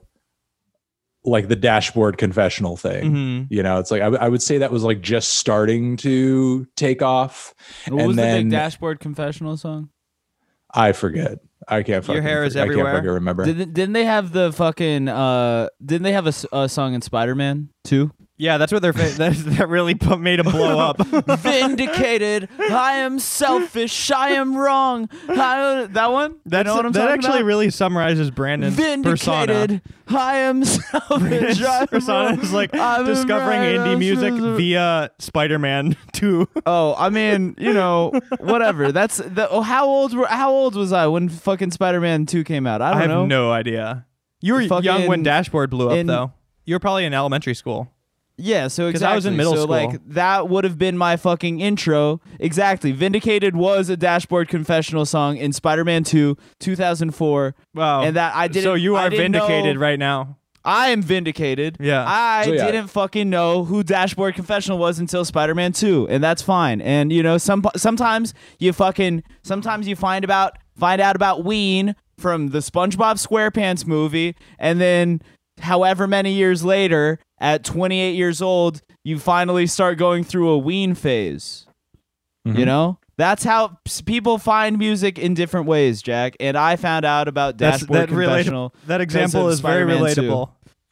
like the Dashboard Confessional thing. Mhm. You know, it's like I, w- I would say that was like just starting to take off. What and was then the big Dashboard Confessional song? I forget. I can't. Fucking, hair is I can't everywhere. fucking remember. Didn't didn't they have the fucking uh? Didn't they have a, s- a song in Spider Man too? Yeah, that's what they're. Fa- that, that really put, made them blow up. Vindicated. I am selfish. I am wrong. I, that one. That's you know what I'm that talking actually about? really summarizes Brandon's persona. Vindicated. I am selfish. I am persona wrong. is like I'm discovering right. indie music via Spider-Man two. Oh, I mean, you know, whatever. That's the. Oh, how old were? How old was I when fucking Spider-Man two came out? I I don't have know. no idea. You were Fucking young when Dashboard blew up, in- though. You were probably in elementary school. Yeah, so 'Cause exactly. I was in middle so, school. like, that would have been my fucking intro. Exactly. Vindicated was a Dashboard Confessional song in Spider-Man two, two thousand four. Wow. And that I didn't. So you I are didn't vindicated know- right now. I am vindicated. Yeah. I So, yeah. didn't fucking know who Dashboard Confessional was until Spider-Man two, and that's fine. And you know, some sometimes you fucking sometimes you find about find out about Ween from the SpongeBob SquarePants movie, and then however many years later, at twenty-eight years old, you finally start going through a Ween phase. Mm-hmm. You know? That's how s- people find music in different ways, Jack. And I found out about That's Dashboard that Confessional. relatable. That 'cause example of is very Spider-Man two. relatable.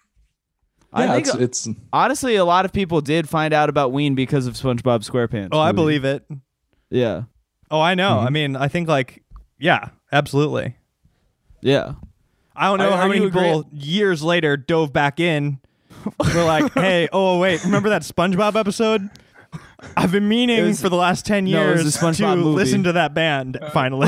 I Yeah, think it's, it's honestly, a lot of people did find out about Ween because of SpongeBob SquarePants. Oh, I movie. believe it. Yeah, Oh, I know. Mhm. I mean, I think like, yeah, absolutely. yeah. I don't know Are- how are many you agree- people years later dove back in. We're like, hey, oh wait, remember that SpongeBob episode? I've been meaning It was- for the last ten no, it was years the SpongeBob to movie. listen to that band. Finally,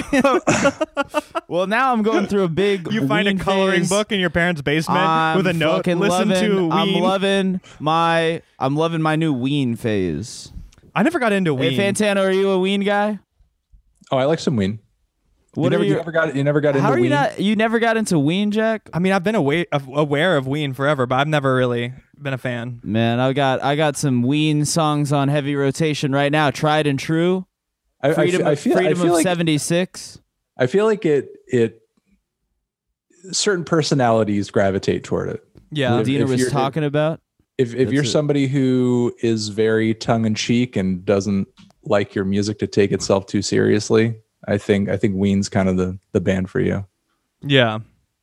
Well, now I'm going through a big. you find Ween a coloring phase. book in your parents' basement I'm with a note. fucking Listen loving, to I'm Ween. loving my. I'm loving my new Ween phase. I never got into Hey, Ween. Fantano, are you a Ween guy? oh, I like some Ween. What you never, are you your- never got you never got How into are you Ween. not? You never got into Ween, Jack? I mean, I've been aware of, aware of Ween forever, but I've never really been a fan. Man, I got I got some Ween songs on heavy rotation right now. Tried and True. I, I Freedom, feel, I feel, Freedom I feel of like seventy-six. I feel like it it certain personalities gravitate toward it. Yeah. If- Dina if was you're- talking about. If if That's you're it. somebody who is very tongue in cheek and doesn't like your music to take itself too seriously, I think I think Ween's kind of the the band for you. Yeah.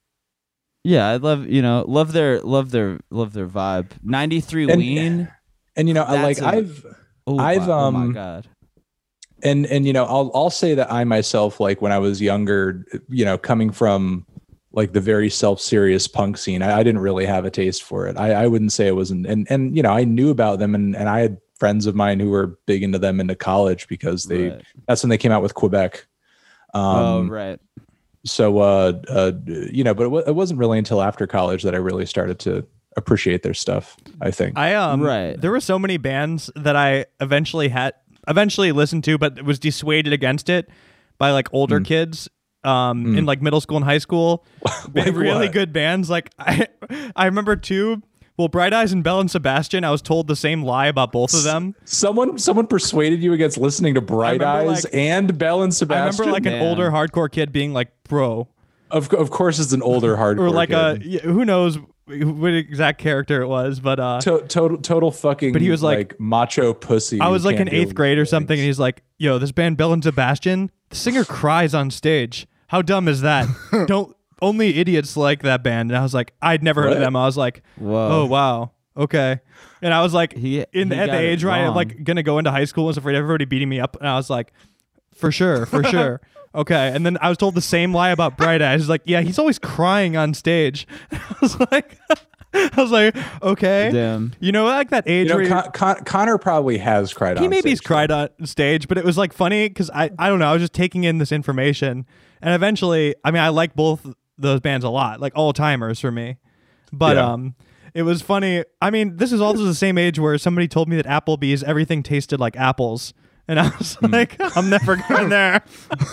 Yeah, I love you know love their love their love their vibe. ninety-three And- Ween. And you know, I like That's a- I've Oh, I've, wow. oh my um, god. and and you know, I'll I'll say that I myself, like when I was younger, you know, coming from like the very self-serious punk scene, I, I didn't really have a taste for it. I, I wouldn't say it wasn't, and and you know, I knew about them, and and I had friends of mine who were big into them into college because they Right. that's when they came out with Quebec. Um, oh right. So, uh, uh, you know, but it, w- it wasn't really until after college that I really started to appreciate their stuff, I think. I um Right. there were so many bands that I eventually had eventually listened to, but was dissuaded against it by like older Mm. kids um in like middle school and high school. Like really what? good bands. Like I I remember two. Well, Bright Eyes and Belle and Sebastian, I was told the same lie about both of them. Someone someone persuaded you against listening to Bright remember, Eyes like- and Belle and I Sebastian? remember like an Man. older hardcore kid being like, "Bro," of, of course it's an older hardcore or like a kid. yeah, who knows what exact character it was, but uh To- total total fucking But he was like- macho pussy. I who was like can't in deal eighth with grade or things. something, and he's like, "Yo, this band Belle and Sebastian, the singer cries on stage. How dumb is that? Don't only idiots like that band." And I was like, I'd never heard of What? them. I was like, Whoa. oh wow, okay. And I was like, He- in he at the got it age where I'm wrong. like gonna go into high school and was afraid of everybody beating me up, and I was like, for sure, for sure. Okay, and then I was told the same lie about Bright Eyes. He's like, yeah, he's always crying on stage. I was like, I was like, okay, Damn. you know, like that age You know, where you- Con- Con- Connor probably has cried he on maybe stage. cried on stage, but it was like funny because I, I don't know, I was just taking in this information, and eventually, I mean, I like both those bands a lot, like all timers for me, but Yeah. um, it was funny. I mean, this is also the same age where somebody told me that Applebee's everything tasted like apples, and I was Hmm. like, I'm never going there.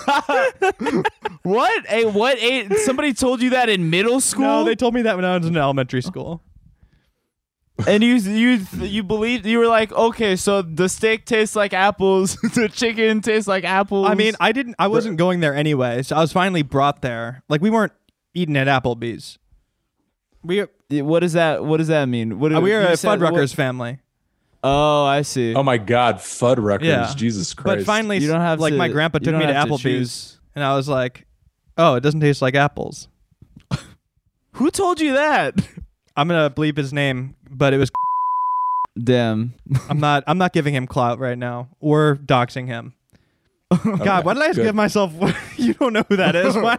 What? Hey, what? Eight? Somebody told you that in middle school, No, they told me that when I was in elementary school. and you you you believed you were like, okay, so the steak tastes like apples, the chicken tastes like apples. I mean, I didn't, I wasn't going there anyway, so I was finally brought there. Like we weren't eating at Applebee's. We what does that? What does that mean? What we are you a said- Fuddruckers what- family. Oh, I see. Oh my God, Fuddruckers! Yeah. Jesus Christ! But finally, You don't have like to- my grandpa you took don't me to have to Applebee's, choose. and I was like, "Oh, it doesn't taste like apples." Who told you that? I'm gonna bleep his name, but it was. Damn. I'm not. I'm not giving him clout right now or doxing him. God, why did I just good. give myself? You don't know who that is. Why,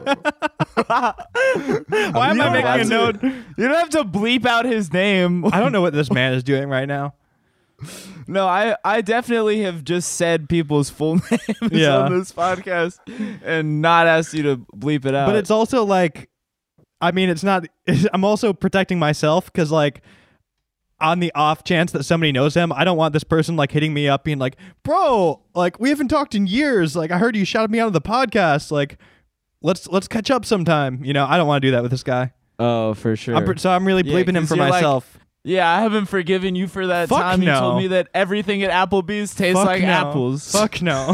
why am You I don't making a have note? to- You don't have to bleep out his name. I don't know what this man is doing right now. No, I, I definitely have just said people's full names Yeah. on this podcast and not asked you to bleep it out. But it's also like, I mean, it's not. I'm also protecting myself because, like, on the off chance that somebody knows him, I don't want this person like hitting me up, being like, "Bro, like we haven't talked in years. Like I heard you shouted me out of the podcast. Like, let's let's catch up sometime." You know, I don't want to do that with this guy. oh, for sure. I'm, pr- so I'm really Yeah, bleeping him 'cause for you're like, myself. yeah, I haven't forgiven you for that Fuck time you no. told me that everything at Applebee's tastes Fuck like no. apples. Fuck no.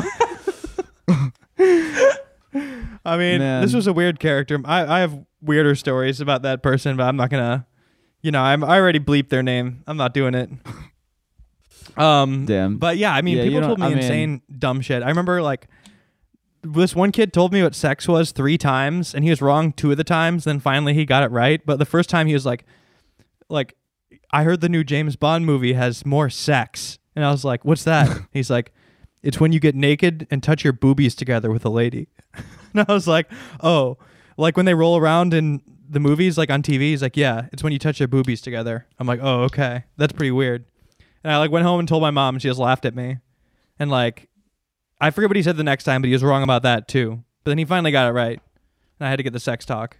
I mean, Man. this was a weird character. I, I have weirder stories about that person, but I'm not gonna. You know, I'm I already bleeped their name. I'm not doing it. Um, Damn. But yeah, I mean, Yeah, you people don't- told me I mean- insane dumb shit. I remember like this one kid told me what sex was three times, and he was wrong two of the times. Then finally he got it right. But the first time he was like, like, I heard the new James Bond movie has more sex, and I was like, what's that? He's like, it's when you get naked and touch your boobies together with a lady. And I was like, oh, like when they roll around in the movies, like on T V. He's like, yeah, it's when you touch your boobies together. I'm like, oh, okay, that's pretty weird. And I like went home and told my mom, and she just laughed at me. And like, I forget what he said the next time, but he was wrong about that too. But then he finally got it right, and I had to get the sex talk.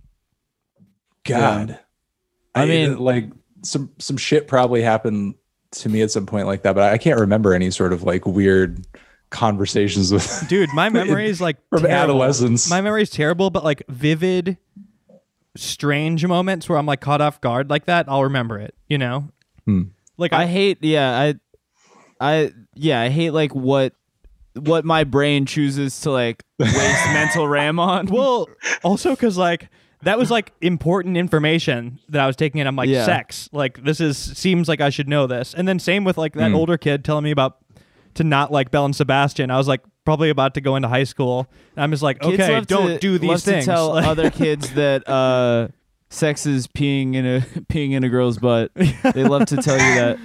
God, I I mean- mean, like some some shit probably happened to me at some point like that, but I can't remember any sort of like weird conversations with Dude, my memory is like from terrible. adolescence. My memory is terrible, but like vivid, strange moments where I'm like caught off guard like that, I'll remember it. You know, Hmm. like I I, hate yeah, I I yeah, I hate like what what my brain chooses to like waste mental RAM on. well, also because like that was like important information that I was taking in. I'm like, Yeah. sex. Like this is seems like I should know this. And then same with like that Mm. older kid telling me about to not like Belle and Sebastian. I was like probably about to go into high school. And I'm just like, Kids okay, love don't to, do these love things. to tell Like- other kids that uh, sex is peeing in a peeing in a girl's butt. They love to tell you that.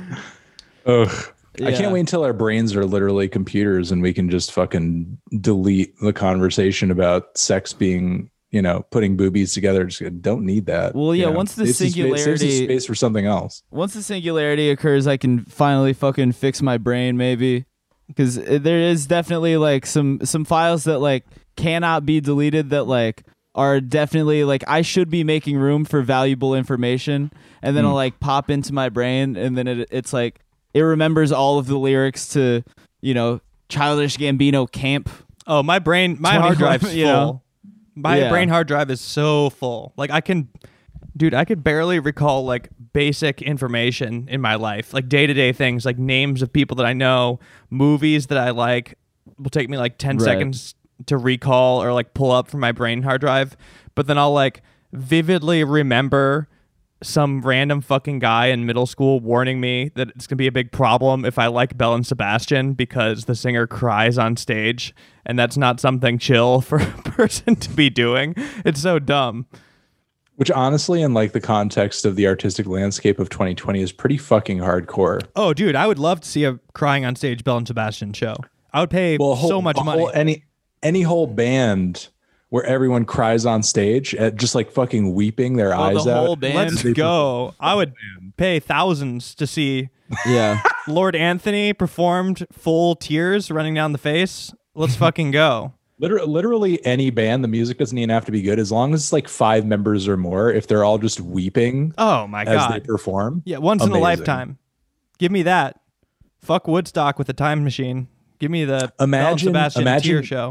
Ugh. I Yeah. can't wait until our brains are literally computers and we can just fucking delete the conversation about sex being, you know, putting boobies together. Just don't need that. Well, you yeah, know? once the Saves some space- saves some singularity- space for something else. Once the singularity occurs, I can finally fucking fix my brain, maybe, because there is definitely like some some files that like cannot be deleted that like are definitely like I should be making room for valuable information, and then Mm. it'll like pop into my brain, and then it, it's like it remembers all of the lyrics to, you know, Childish Gambino Camp. Oh, my brain, my hard twenty-one, drive's you full. know? My Yeah. brain hard drive is so full. Like I can, dude, I could barely recall like basic information in my life, like day to day things, like names of people that I know, movies that I like. Will take me like ten Right. seconds to recall or like pull up from my brain hard drive, but then I'll like vividly remember some random fucking guy in middle school warning me that it's gonna be a big problem if I like Belle and Sebastian because the singer cries on stage, and that's not something chill for a person to be doing. It's so dumb. Which honestly, in like the context of the artistic landscape of twenty twenty, is pretty fucking hardcore. Oh, dude, I would love to see a crying on stage Belle and Sebastian show. I would pay Well, a whole- so much a money. whole- any any whole band where everyone cries on stage, at just like fucking weeping their Oh, eyes the out. whole band. Let's They- go. I would pay thousands to see Yeah. Lord Anthony performed full tears running down the face. Let's fucking go. Literally, literally any band, the music doesn't even have to be good as long as it's like five members or more. If they're all just weeping Oh my as they god. perform, Yeah, once in a amazing. lifetime. Give me that. Fuck Woodstock with a time machine. Give me the Belle and Imagine- Sebastian imagine- tear show.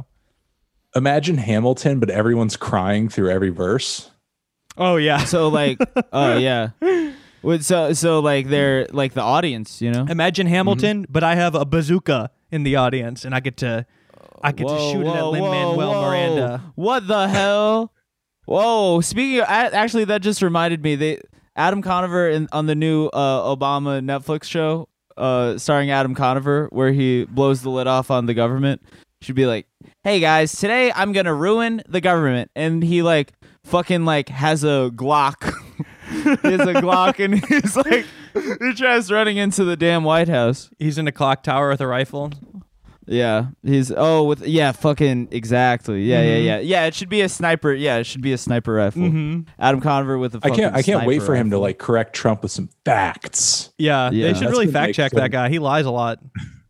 Imagine Hamilton, but everyone's crying through every verse. Oh yeah. So like, oh yeah. With- So so like they're like the audience, you know. Imagine Hamilton, but I have a bazooka in the audience, and I get to, I get to Whoa, shoot it at whoa, Lin whoa, Manuel whoa. Miranda. What the hell? Whoa! Speaking of, a- actually, that just reminded me. They Adam Conover in, on the new uh, Obama Netflix show, uh, starring Adam Conover, where he blows the lid off on the government. Should be like, "Hey guys, today I'm gonna ruin the government," and he like fucking like has a Glock. he has a Glock, and he's like, he tries running into the damn White House. He's in a clock tower with a rifle. Yeah, he's oh with yeah, fucking exactly. Yeah, Mhm. yeah, yeah, yeah. It should be a sniper. Yeah, it should be a sniper rifle. Mm-hmm. Adam Conover with a. I Fucking can't. I can't wait sniper for him to rifle. like correct Trump with some facts. Yeah, Yeah. they should That's really been, fact like, check some- that guy. He lies a lot.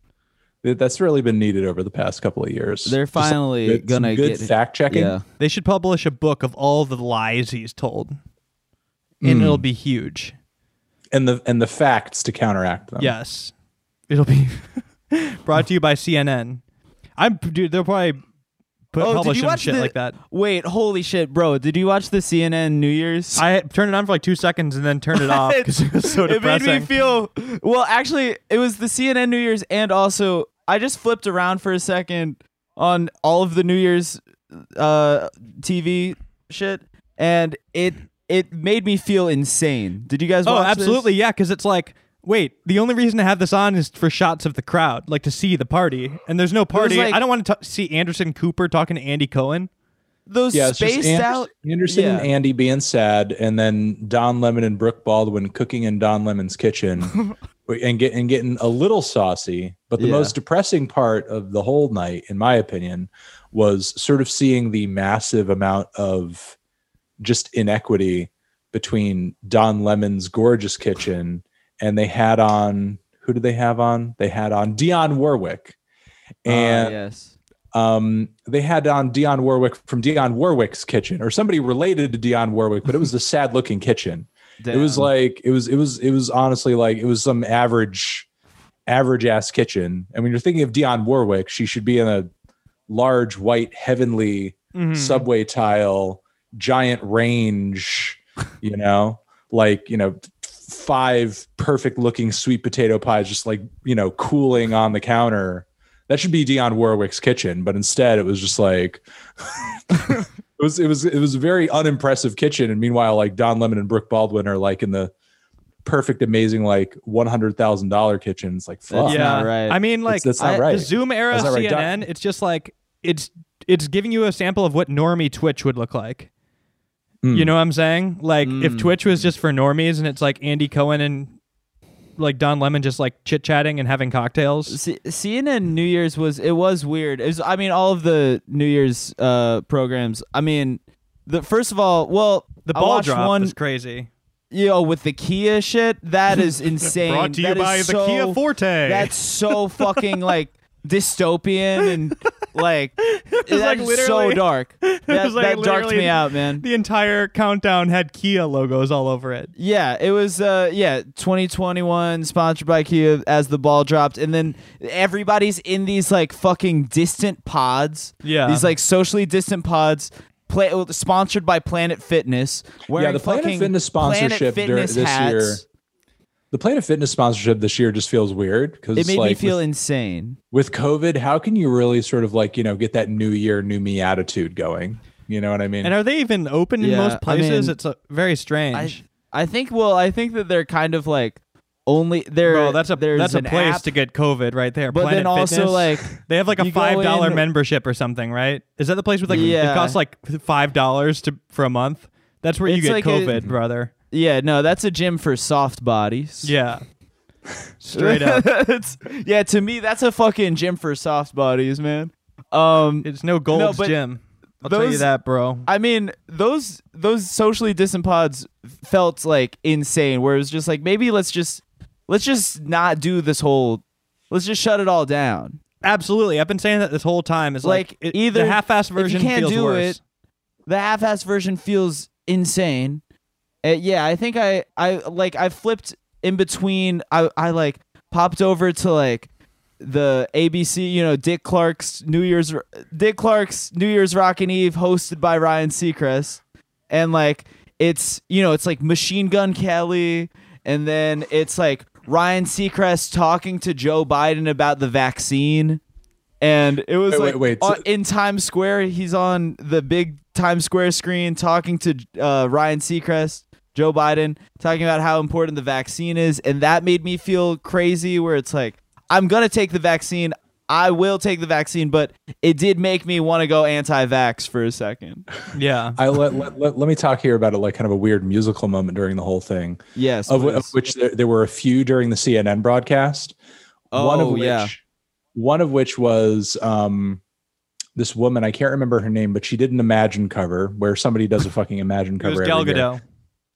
That's really been needed over the past couple of years. They're Just, like, finally good- some gonna good get fact checking. Yeah, They should publish a book of all the lies he's told, and Mm. it'll be huge. and the and the facts to counteract them. Yes, it'll be brought to you by C N N. I'm dude. They'll probably put Oh, did publish you some watch shit the- like that. Wait, holy shit, bro! Did you watch the C N N New Year's? I turned it on for like two seconds and then turned it off because it was so it made depressing. me feel well. Actually, it was the C N N New Year's, and also I just flipped around for a second on all of the New Year's uh, T V shit, and it it made me feel insane. Did you guys? Oh, watch this? absolutely, yeah. Because it's like, wait, the only reason to have this on is for shots of the crowd, like to see the party, and there's no party. like- I don't want to t- see Anderson Cooper talking to Andy Cohen. Those Yeah, it's just spaced Anderson, out. Anderson Yeah. and Andy being sad, and then Don Lemon and Brooke Baldwin cooking in Don Lemon's kitchen, and get and getting a little saucy. But the Yeah. most depressing part of the whole night, in my opinion, was sort of seeing the massive amount of just inequity between Don Lemon's gorgeous kitchen, and they had on who did they have on? They had on Dionne Warwick, Ah, and yes. um, they had on Dionne Warwick from Dionne Warwick's kitchen, or somebody related to Dionne Warwick, but it was a sad looking kitchen. It was Damn. like it was it was it was honestly like it was some average average ass kitchen. And when you're thinking of Dionne Warwick, she should be in a large white heavenly Mhm. subway tile, giant range, you know, like, you know, five perfect looking sweet potato pies just like, you know, cooling on the counter. That should be Dionne Warwick's kitchen, but instead it was just like It was it was it was a very unimpressive kitchen, and meanwhile, like Don Lemon and Brooke Baldwin are like in the perfect, amazing, like one hundred thousand dollar kitchens. Like, fuck. That's yeah, not right. I mean, like that's, that's not I- right. the Zoom era That's not right. C N N. It's just like it's it's giving you a sample of what normie Twitch would look like. Mm. You know what I'm saying? Like if Mm. Twitch was just for normies and it's like Andy Cohen and like Don Lemon just like chit chatting and having cocktails. C- C N N New Year's was it was weird. It was, I mean, all of the New Year's uh, programs. I mean, the first of all, well, The I ball watched drop one, was crazy. you know, with the Kia shit. That is insane. Brought to you That is by the so- Kia Forte. That's so fucking like dystopian and like that's like so literally- dark. That, was like that darked literally- me out, man. The entire countdown had Kia logos all over it. Yeah, it was uh yeah, twenty twenty-one sponsored by Kia as the ball dropped, and then everybody's in these like fucking distant pods. Yeah. These like socially distant pods. Play, sponsored by Planet Fitness. Yeah, the Planet fucking Fitness sponsorship Planet dur- Fitness this hats. year. The Planet Fitness sponsorship this year just feels weird because It made like me feel with, insane. with COVID, how can you really sort of like, you know, get that new year, new me attitude going? You know what I mean? And are they even open in Yeah, most I places? mean, it's uh, very I strange. I think well, I think that they're kind of like only they're Bro, that's a there's that's a an place app, to get COVID right there. but Planet then also Fitness. like they have like a you go five dollar in- membership or something, right? Is that the place with like Yeah. it costs like five dollars to for a month? That's where you It's get like a- COVID, brother. yeah, no, that's a gym for soft bodies. Yeah, straight up. It's- yeah, to me, that's a fucking gym for soft bodies, man. Um, It's no Gold's No, but Gym. I'll tell you those- that, bro. I mean, those those socially distant pods felt like insane. Where it was just like maybe let's just let's just not do this whole. Let's just shut it all down. Absolutely, I've been saying that this whole time. Is like, Like, it, either- the half-ass if you version can't feels do worse. it, The half-ass version feels insane. Uh, yeah, I think I I like I flipped in between. I I like popped over to like the A B C, you know, Dick Clark's New Year's Dick Clark's New Year's Rockin' Eve hosted by Ryan Seacrest. And like it's, you know, it's like Machine Gun Kelly, and then it's like Ryan Seacrest talking to Joe Biden about the vaccine. And it was Wait, like wait, wait, on- so- in Times Square, he's on the big Times Square screen talking to uh, Ryan Seacrest, Joe Biden, talking about how important the vaccine is. And that made me feel crazy where it's like, I'm going to take the vaccine. I will take the vaccine, but it did make me want to go anti-vax for a second. Yeah, I let, let, let, let me talk here about it, like kind of a weird musical moment during the whole thing, Yes. of, wh- of please. which there, there were a few during the C N N broadcast. one of Oh, which, yeah. one of which was um, this woman. I can't remember her name, but she did an Imagine cover where somebody does a fucking Imagine it cover. was Gal every year. Gadot.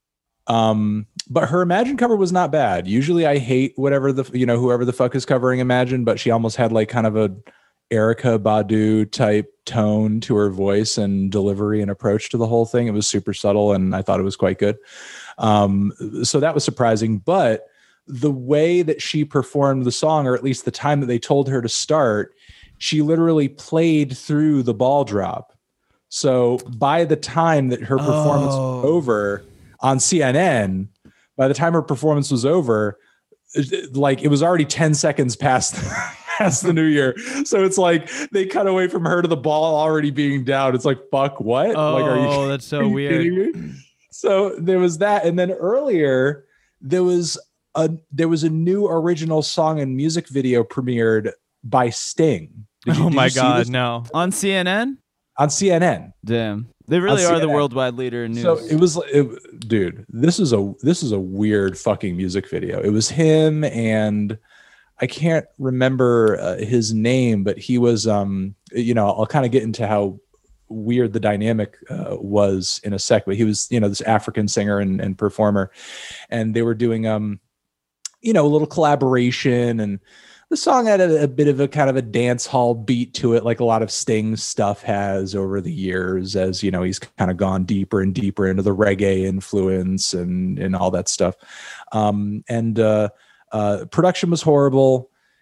Um, but her Imagine cover was not bad. Usually I hate whatever the, you know, whoever the fuck is covering Imagine, but she almost had like kind of a Erica Badu type tone to her voice and delivery and approach to the whole thing. It was super subtle and I thought it was quite good. Um, so that was surprising, but the way that she performed the song, or at least the time that they told her to start, she literally played through the ball drop. So by the time that her performance Oh. was over on C N N, by the time her performance was over, it- like it was already ten seconds past, past the new year. So it's like they cut away from her to the ball already being down. It's like, fuck, what? Oh, like, are you, that's so are you weird. kidding me? So there was that. And then earlier there was a, there was a new original song and music video premiered by Sting. Did you- Oh did my you see god, this? no. On C N N? On C N N. Damn. They really On are the C N N. worldwide leader in news. So it was, it, dude. This is a this is a weird fucking music video. It was him and I can't remember uh, his name, but he was, um, you know, I'll kind of get into how weird the dynamic uh, was in a sec. But he was, you know, this African singer and, and performer, and they were doing, um, you know, a little collaboration, and the song had a, a bit of a kind of a dance hall beat to it, like a lot of Sting stuff has over the years, as you know, he's kind of gone deeper and deeper into the reggae influence and and all that stuff. Um, and uh, uh, production was horrible.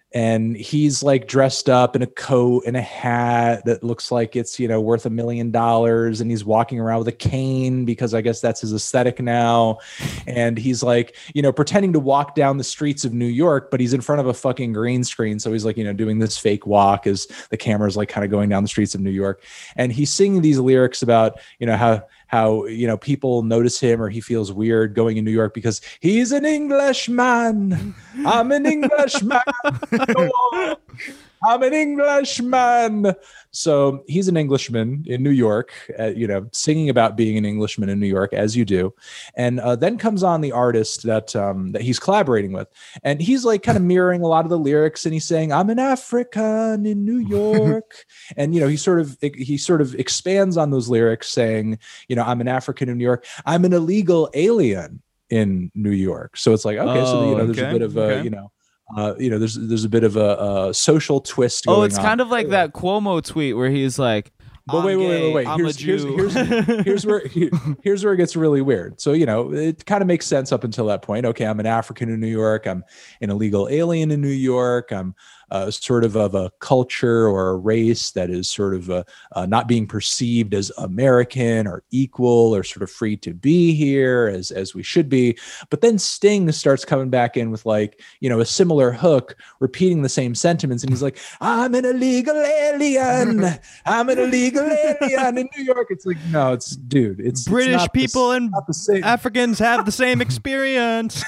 and he's like dressed up in a coat and a hat that looks like it's, you know, worth a million dollars. And he's walking around with a cane because I guess that's his aesthetic now. And he's like, you know, pretending to walk down the streets of New York, but he's in front of a fucking green screen. So he's like, you know, doing this fake walk as the camera's like kind of going down the streets of New York. And he's singing these lyrics about, you know, how, how, you know, people notice him or he feels weird going in New York because he's an Englishman. I'm an Englishman. I'm an Englishman. So he's an Englishman in New York, uh, you know, singing about being an Englishman in New York, as you do. And uh, then comes on the artist that um, that he's collaborating with. And he's like kind of mirroring a lot of the lyrics. And he's saying, I'm an African in New York. And, you know, he sort of he sort of expands on those lyrics saying, you know, I'm an African in New York. I'm an illegal alien in New York. So it's like, okay, oh, so, you know, there's okay, a bit of a, okay. you know, Uh, you know, there's there's a bit of a, a social twist going on. Oh, it's kind of like that Cuomo tweet where he's like, but wait, wait, wait, wait, wait. I'm Here's, a Jew. here's, here's, here's where here, here's where it gets really weird. So, you know, it kind of makes sense up until that point. Okay, I'm an African in New York. I'm an illegal alien in New York. I'm uh, sort of of a culture or a race that is sort of uh, uh, not being perceived as American or equal or sort of free to be here as as we should be. But then Sting starts coming back in with like, you know, a similar hook, repeating the same sentiments, and he's like, "I'm an illegal alien. I'm an illegal alien in New York." It's like, no, it's dude, it's British it's not people the, and not the same. Africans have the same experience.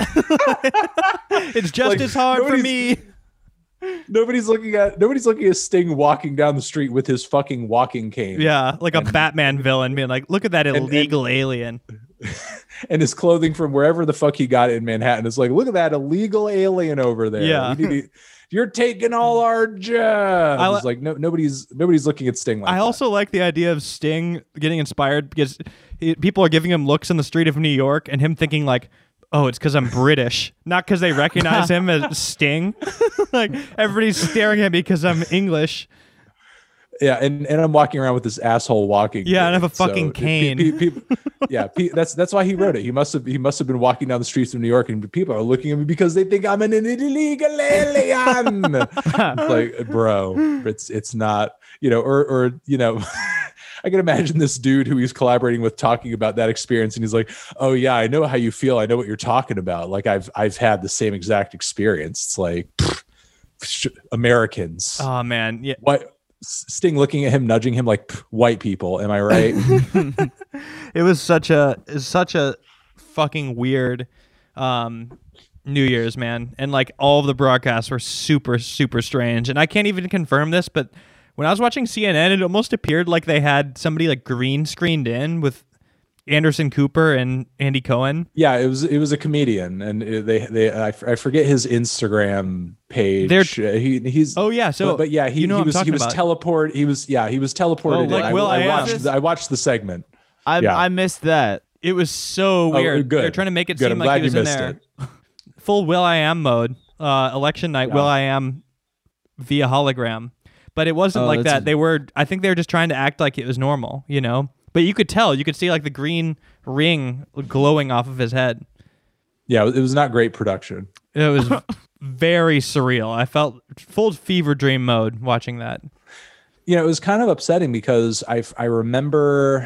It's just Like, as hard for me. Nobody's looking at nobody's looking at Sting walking down the street with his fucking walking cane. Yeah, like a And- Batman villain being like, look at that and- illegal alien. and his clothing from wherever the fuck he got it in Manhattan. It's like, look at that illegal alien over there. Yeah. We need to- you're taking all our jobs. I li- It's like no, nobody's nobody's looking at Sting like I that. also like the idea of Sting getting inspired because he, people are giving him looks in the street of New York and him thinking like, oh, it's because I'm British, not because they recognize him as Sting. Like everybody's staring at me because I'm English. Yeah, and, and I'm walking around with this asshole walking. Yeah, and I cane. have a fucking So, cane. pe- pe- pe- yeah, pe- that's that's why he wrote it. He must have he must have been walking down the streets of New York, and people are looking at me because they think I'm an illegal alien. It's like, bro, it's it's not, you know, or or you know. I can imagine this dude who he's collaborating with talking about that experience, and he's like, "Oh yeah, I know how you feel. I know what you're talking about. Like I've I've had the same exact experience." It's like pff, Americans. Oh man, yeah. What Sting looking at him, nudging him like white people. Am I right? It was such a it's such a fucking weird um New Year's, man. And like all of the broadcasts were super, super strange. And I can't even confirm this, but when I was watching C N N, it almost appeared like they had somebody like green screened in with Anderson Cooper and Andy Cohen. Yeah, it was it was a comedian, and it- they they I, f- I forget his Instagram page. They're- Uh, he he's Oh yeah, so but, but yeah, he, you know he what I'm was he talking was about. teleport. He was yeah, he was teleported. Oh, in. like I, Will I I Am. watched the, I watched the segment. I Yeah. I missed that. It was so Oh, weird. good. They're trying to make it Good. seem I'm like glad he was you in missed there. it. Full Will I Am mode. Uh, election night, Yeah. Will I Am via hologram. But it wasn't Oh, like that's that. a- They were. I think they were just trying to act like it was normal, you know. But you could tell. You could see like the green ring glowing off of his head. Yeah, it was not great production. It was very surreal. I felt full fever dream mode watching that. You know, it was kind of upsetting because I I remember,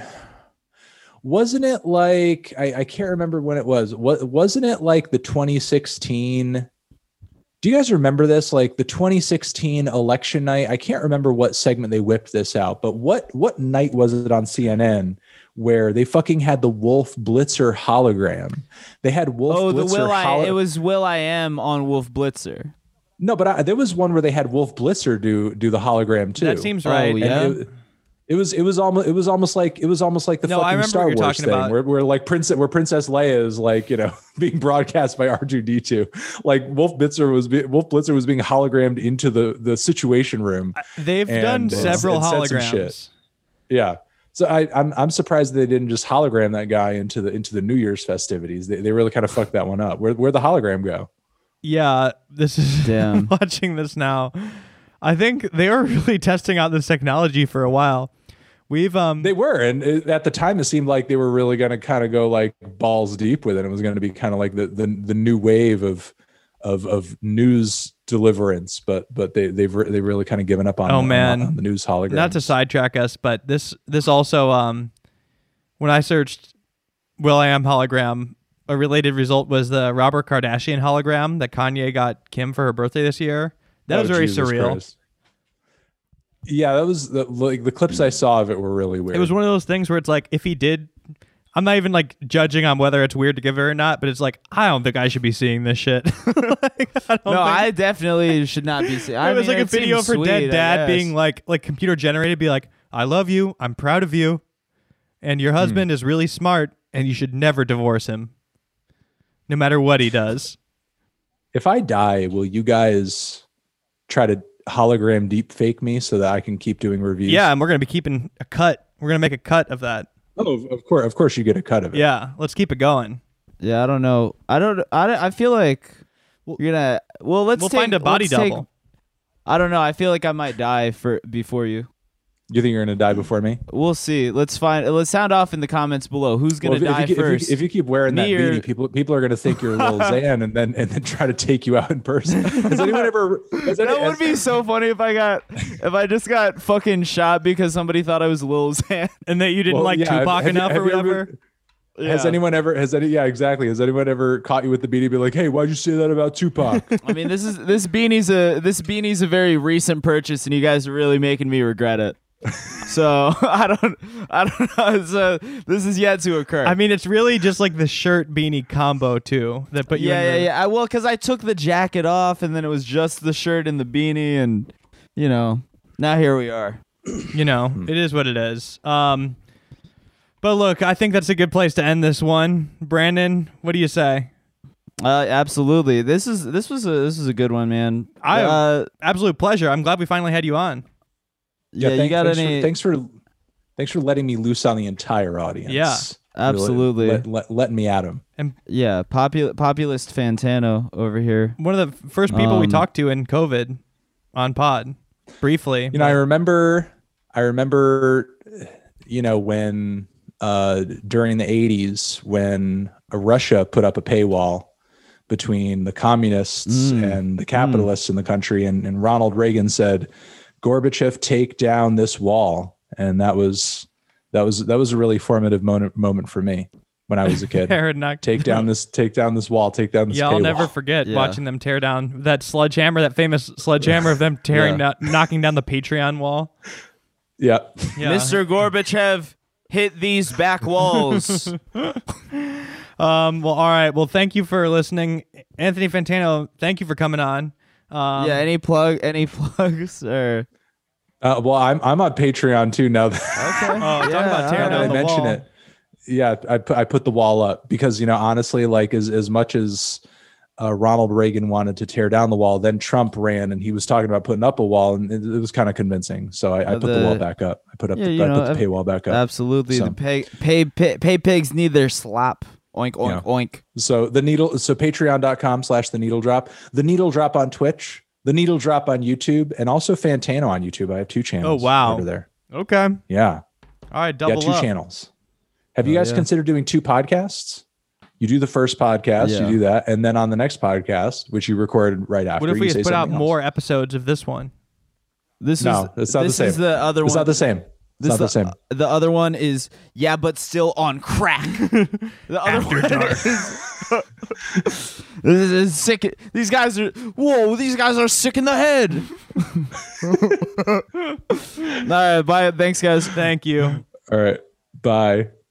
wasn't it like I, I can't remember when it was. What wasn't it like the twenty sixteen? Do you guys remember this? Like the twenty sixteen election night? I can't remember what segment they whipped this out, but what what night was it on C N N where they fucking had the Wolf Blitzer hologram? They had Wolf Oh, Blitzer the Will I holo- it was Will I Am on Wolf Blitzer. No, but I, there was one where they had Wolf Blitzer do do the hologram too. That seems Oh, right. And yeah. it, it was it was almost it was almost like it was almost like the No, I fucking remember Star what you're Wars talking thing about. where, where like Princess where Princess Leia is like, you know, being broadcast by R two D two. Like Wolf Blitzer was be, Wolf Blitzer was being hologrammed into the the Situation Room. They've And- done and- several and said some holograms. shit. Yeah. So I, I'm I'm surprised they didn't just hologram that guy into the into the New Year's festivities. They they really kind of fucked that one up. Where where'd the hologram go? Yeah, this is Damn. watching this now. I think they were really testing out this technology for a while. We've um They were, and it, at the time, it seemed like they were really going to kind of go like balls deep with it. It was going to be kind of like the, the the new wave of of of news deliverance, but but they they've re- they really kind of given up on. Oh, on- man. on the news hologram. Not to sidetrack us, but this this also um, when I searched Will I Am hologram, a related result was the Robert Kardashian hologram that Kanye got Kim for her birthday this year. That Oh, was very Jesus surreal. Christ. Yeah, that was the like the clips I saw of it were really weird. It was one of those things where it's like, if he did, I'm not even like judging on whether it's weird to give her or not, but it's like, I don't think I should be seeing this shit. Like, I don't No, think- I definitely should not be. See- I it was mean, like a it seems video of her sweet, dead I dad guess. being like, like computer generated, be like, I love you, I'm proud of you, and your husband is really smart, and you should never divorce him, no matter what he does. If I die, will you guys try to hologram deep fake me so that I can keep doing reviews? Yeah, and we're gonna be keeping a cut. We're gonna make a cut of that. Oh, of- of course, of course, you get a cut of it. Yeah, let's keep it going. Yeah, I don't know. I don't. I, don't- I feel like you're gonna. Well, let's We'll take, find a body let's take- double. I don't know. I feel like I might die for before you. You think you're gonna die before me? We'll see. Let's find. Let's sound off in the comments below. Who's gonna Well, if, die if, you, if, first? you, if you keep wearing that Me or- beanie, people people are gonna think you're Lil Xan, and then and then try to take you out in person. Has anyone ever? Has any, that would has- be so funny if I got if I just got fucking shot because somebody thought I was Lil Xan. And that you didn't well, like yeah, Tupac have you- enough have or you ever- whatever. Has Yeah. anyone ever? Has any? Yeah, exactly. Has anyone ever caught you with the beanie? Be like, hey, why'd you say that about Tupac? I mean, this is this beanie's a this beanie's a very recent purchase, and you guys are really making me regret it. So I don't I don't know. So this is yet to occur. I mean, it's really just like the shirt beanie combo too that put you. yeah, in yeah, the, yeah. I, well, because I took the jacket off, and then it was just the shirt and the beanie, and you know, now here we are. You know, it is what it is. Um, but look, I think that's a good place to end this one. Brandon, what do you say? Uh, absolutely. This is this was a this is a good one, man. I- uh, Absolute pleasure. I'm glad we finally had you on. yeah, you thank- got thanks any? For, thanks for thanks for letting me loose on the entire audience. Yeah, Really absolutely. let, let, letting me at them. Yeah, popul- populist Fantano over here. One of the first people we Um, talked to in COVID on pod, briefly. You know, I remember, I remember, you know, when uh, during the eighties, when uh, Russia put up a paywall between the communists Mm. and the capitalists in the country, and, and Ronald Reagan said, "Gorbachev, take down this wall," and that was that was that was a really formative moment moment for me when I was a kid. Jared knocked- take down this, take down this wall, take down this. Yeah, I'll paywall. never forget Yeah. watching them tear down that sledgehammer, that famous sledgehammer of them tearing Yeah. down, knocking down the Patreon wall. Yeah. Yeah. Mister Gorbachev, hit these back walls. Um. Well, all right. Well, thank you for listening, Anthony Fantano. Thank you for coming on. Um, yeah, any plug? Any plugs? Or Uh, well, I'm I'm on Patreon too now. That okay, Oh, talk about tearing now down that I the mention wall. it. Yeah, I put I put the wall up because, you know, honestly, like as as much as uh, Ronald Reagan wanted to tear down the wall, then Trump ran and he was talking about putting up a wall, and it, it was kind of convincing. So I, I Uh, put the, the- wall back up. I put up Yeah, the, you I know, put the paywall back up. absolutely. So- The pay, pay pay pay pigs need their slap. Oink oink Yeah. oink. So the needle, so patreon.com slash the needle drop, the needle drop on Twitch, the needle drop on YouTube, and also Fantano on YouTube. I have two channels. Oh, wow. over there. Okay. Yeah. All right. Yeah, Double two up. channels. Have you Oh, guys yeah. considered doing two podcasts? You do the first podcast, Yeah. you do that, and then on the next podcast, which you recorded right after, What if we you say just put out something else. more episodes of this one? This No, is it's not the this same. is the other It's one. not the same. It's This not the the, same. the other one is yeah, but still on crack. The other After one dark. is this is sick. These guys are whoa. These guys are sick in the head. All right, bye. Thanks, guys. Thank you. All right. Bye.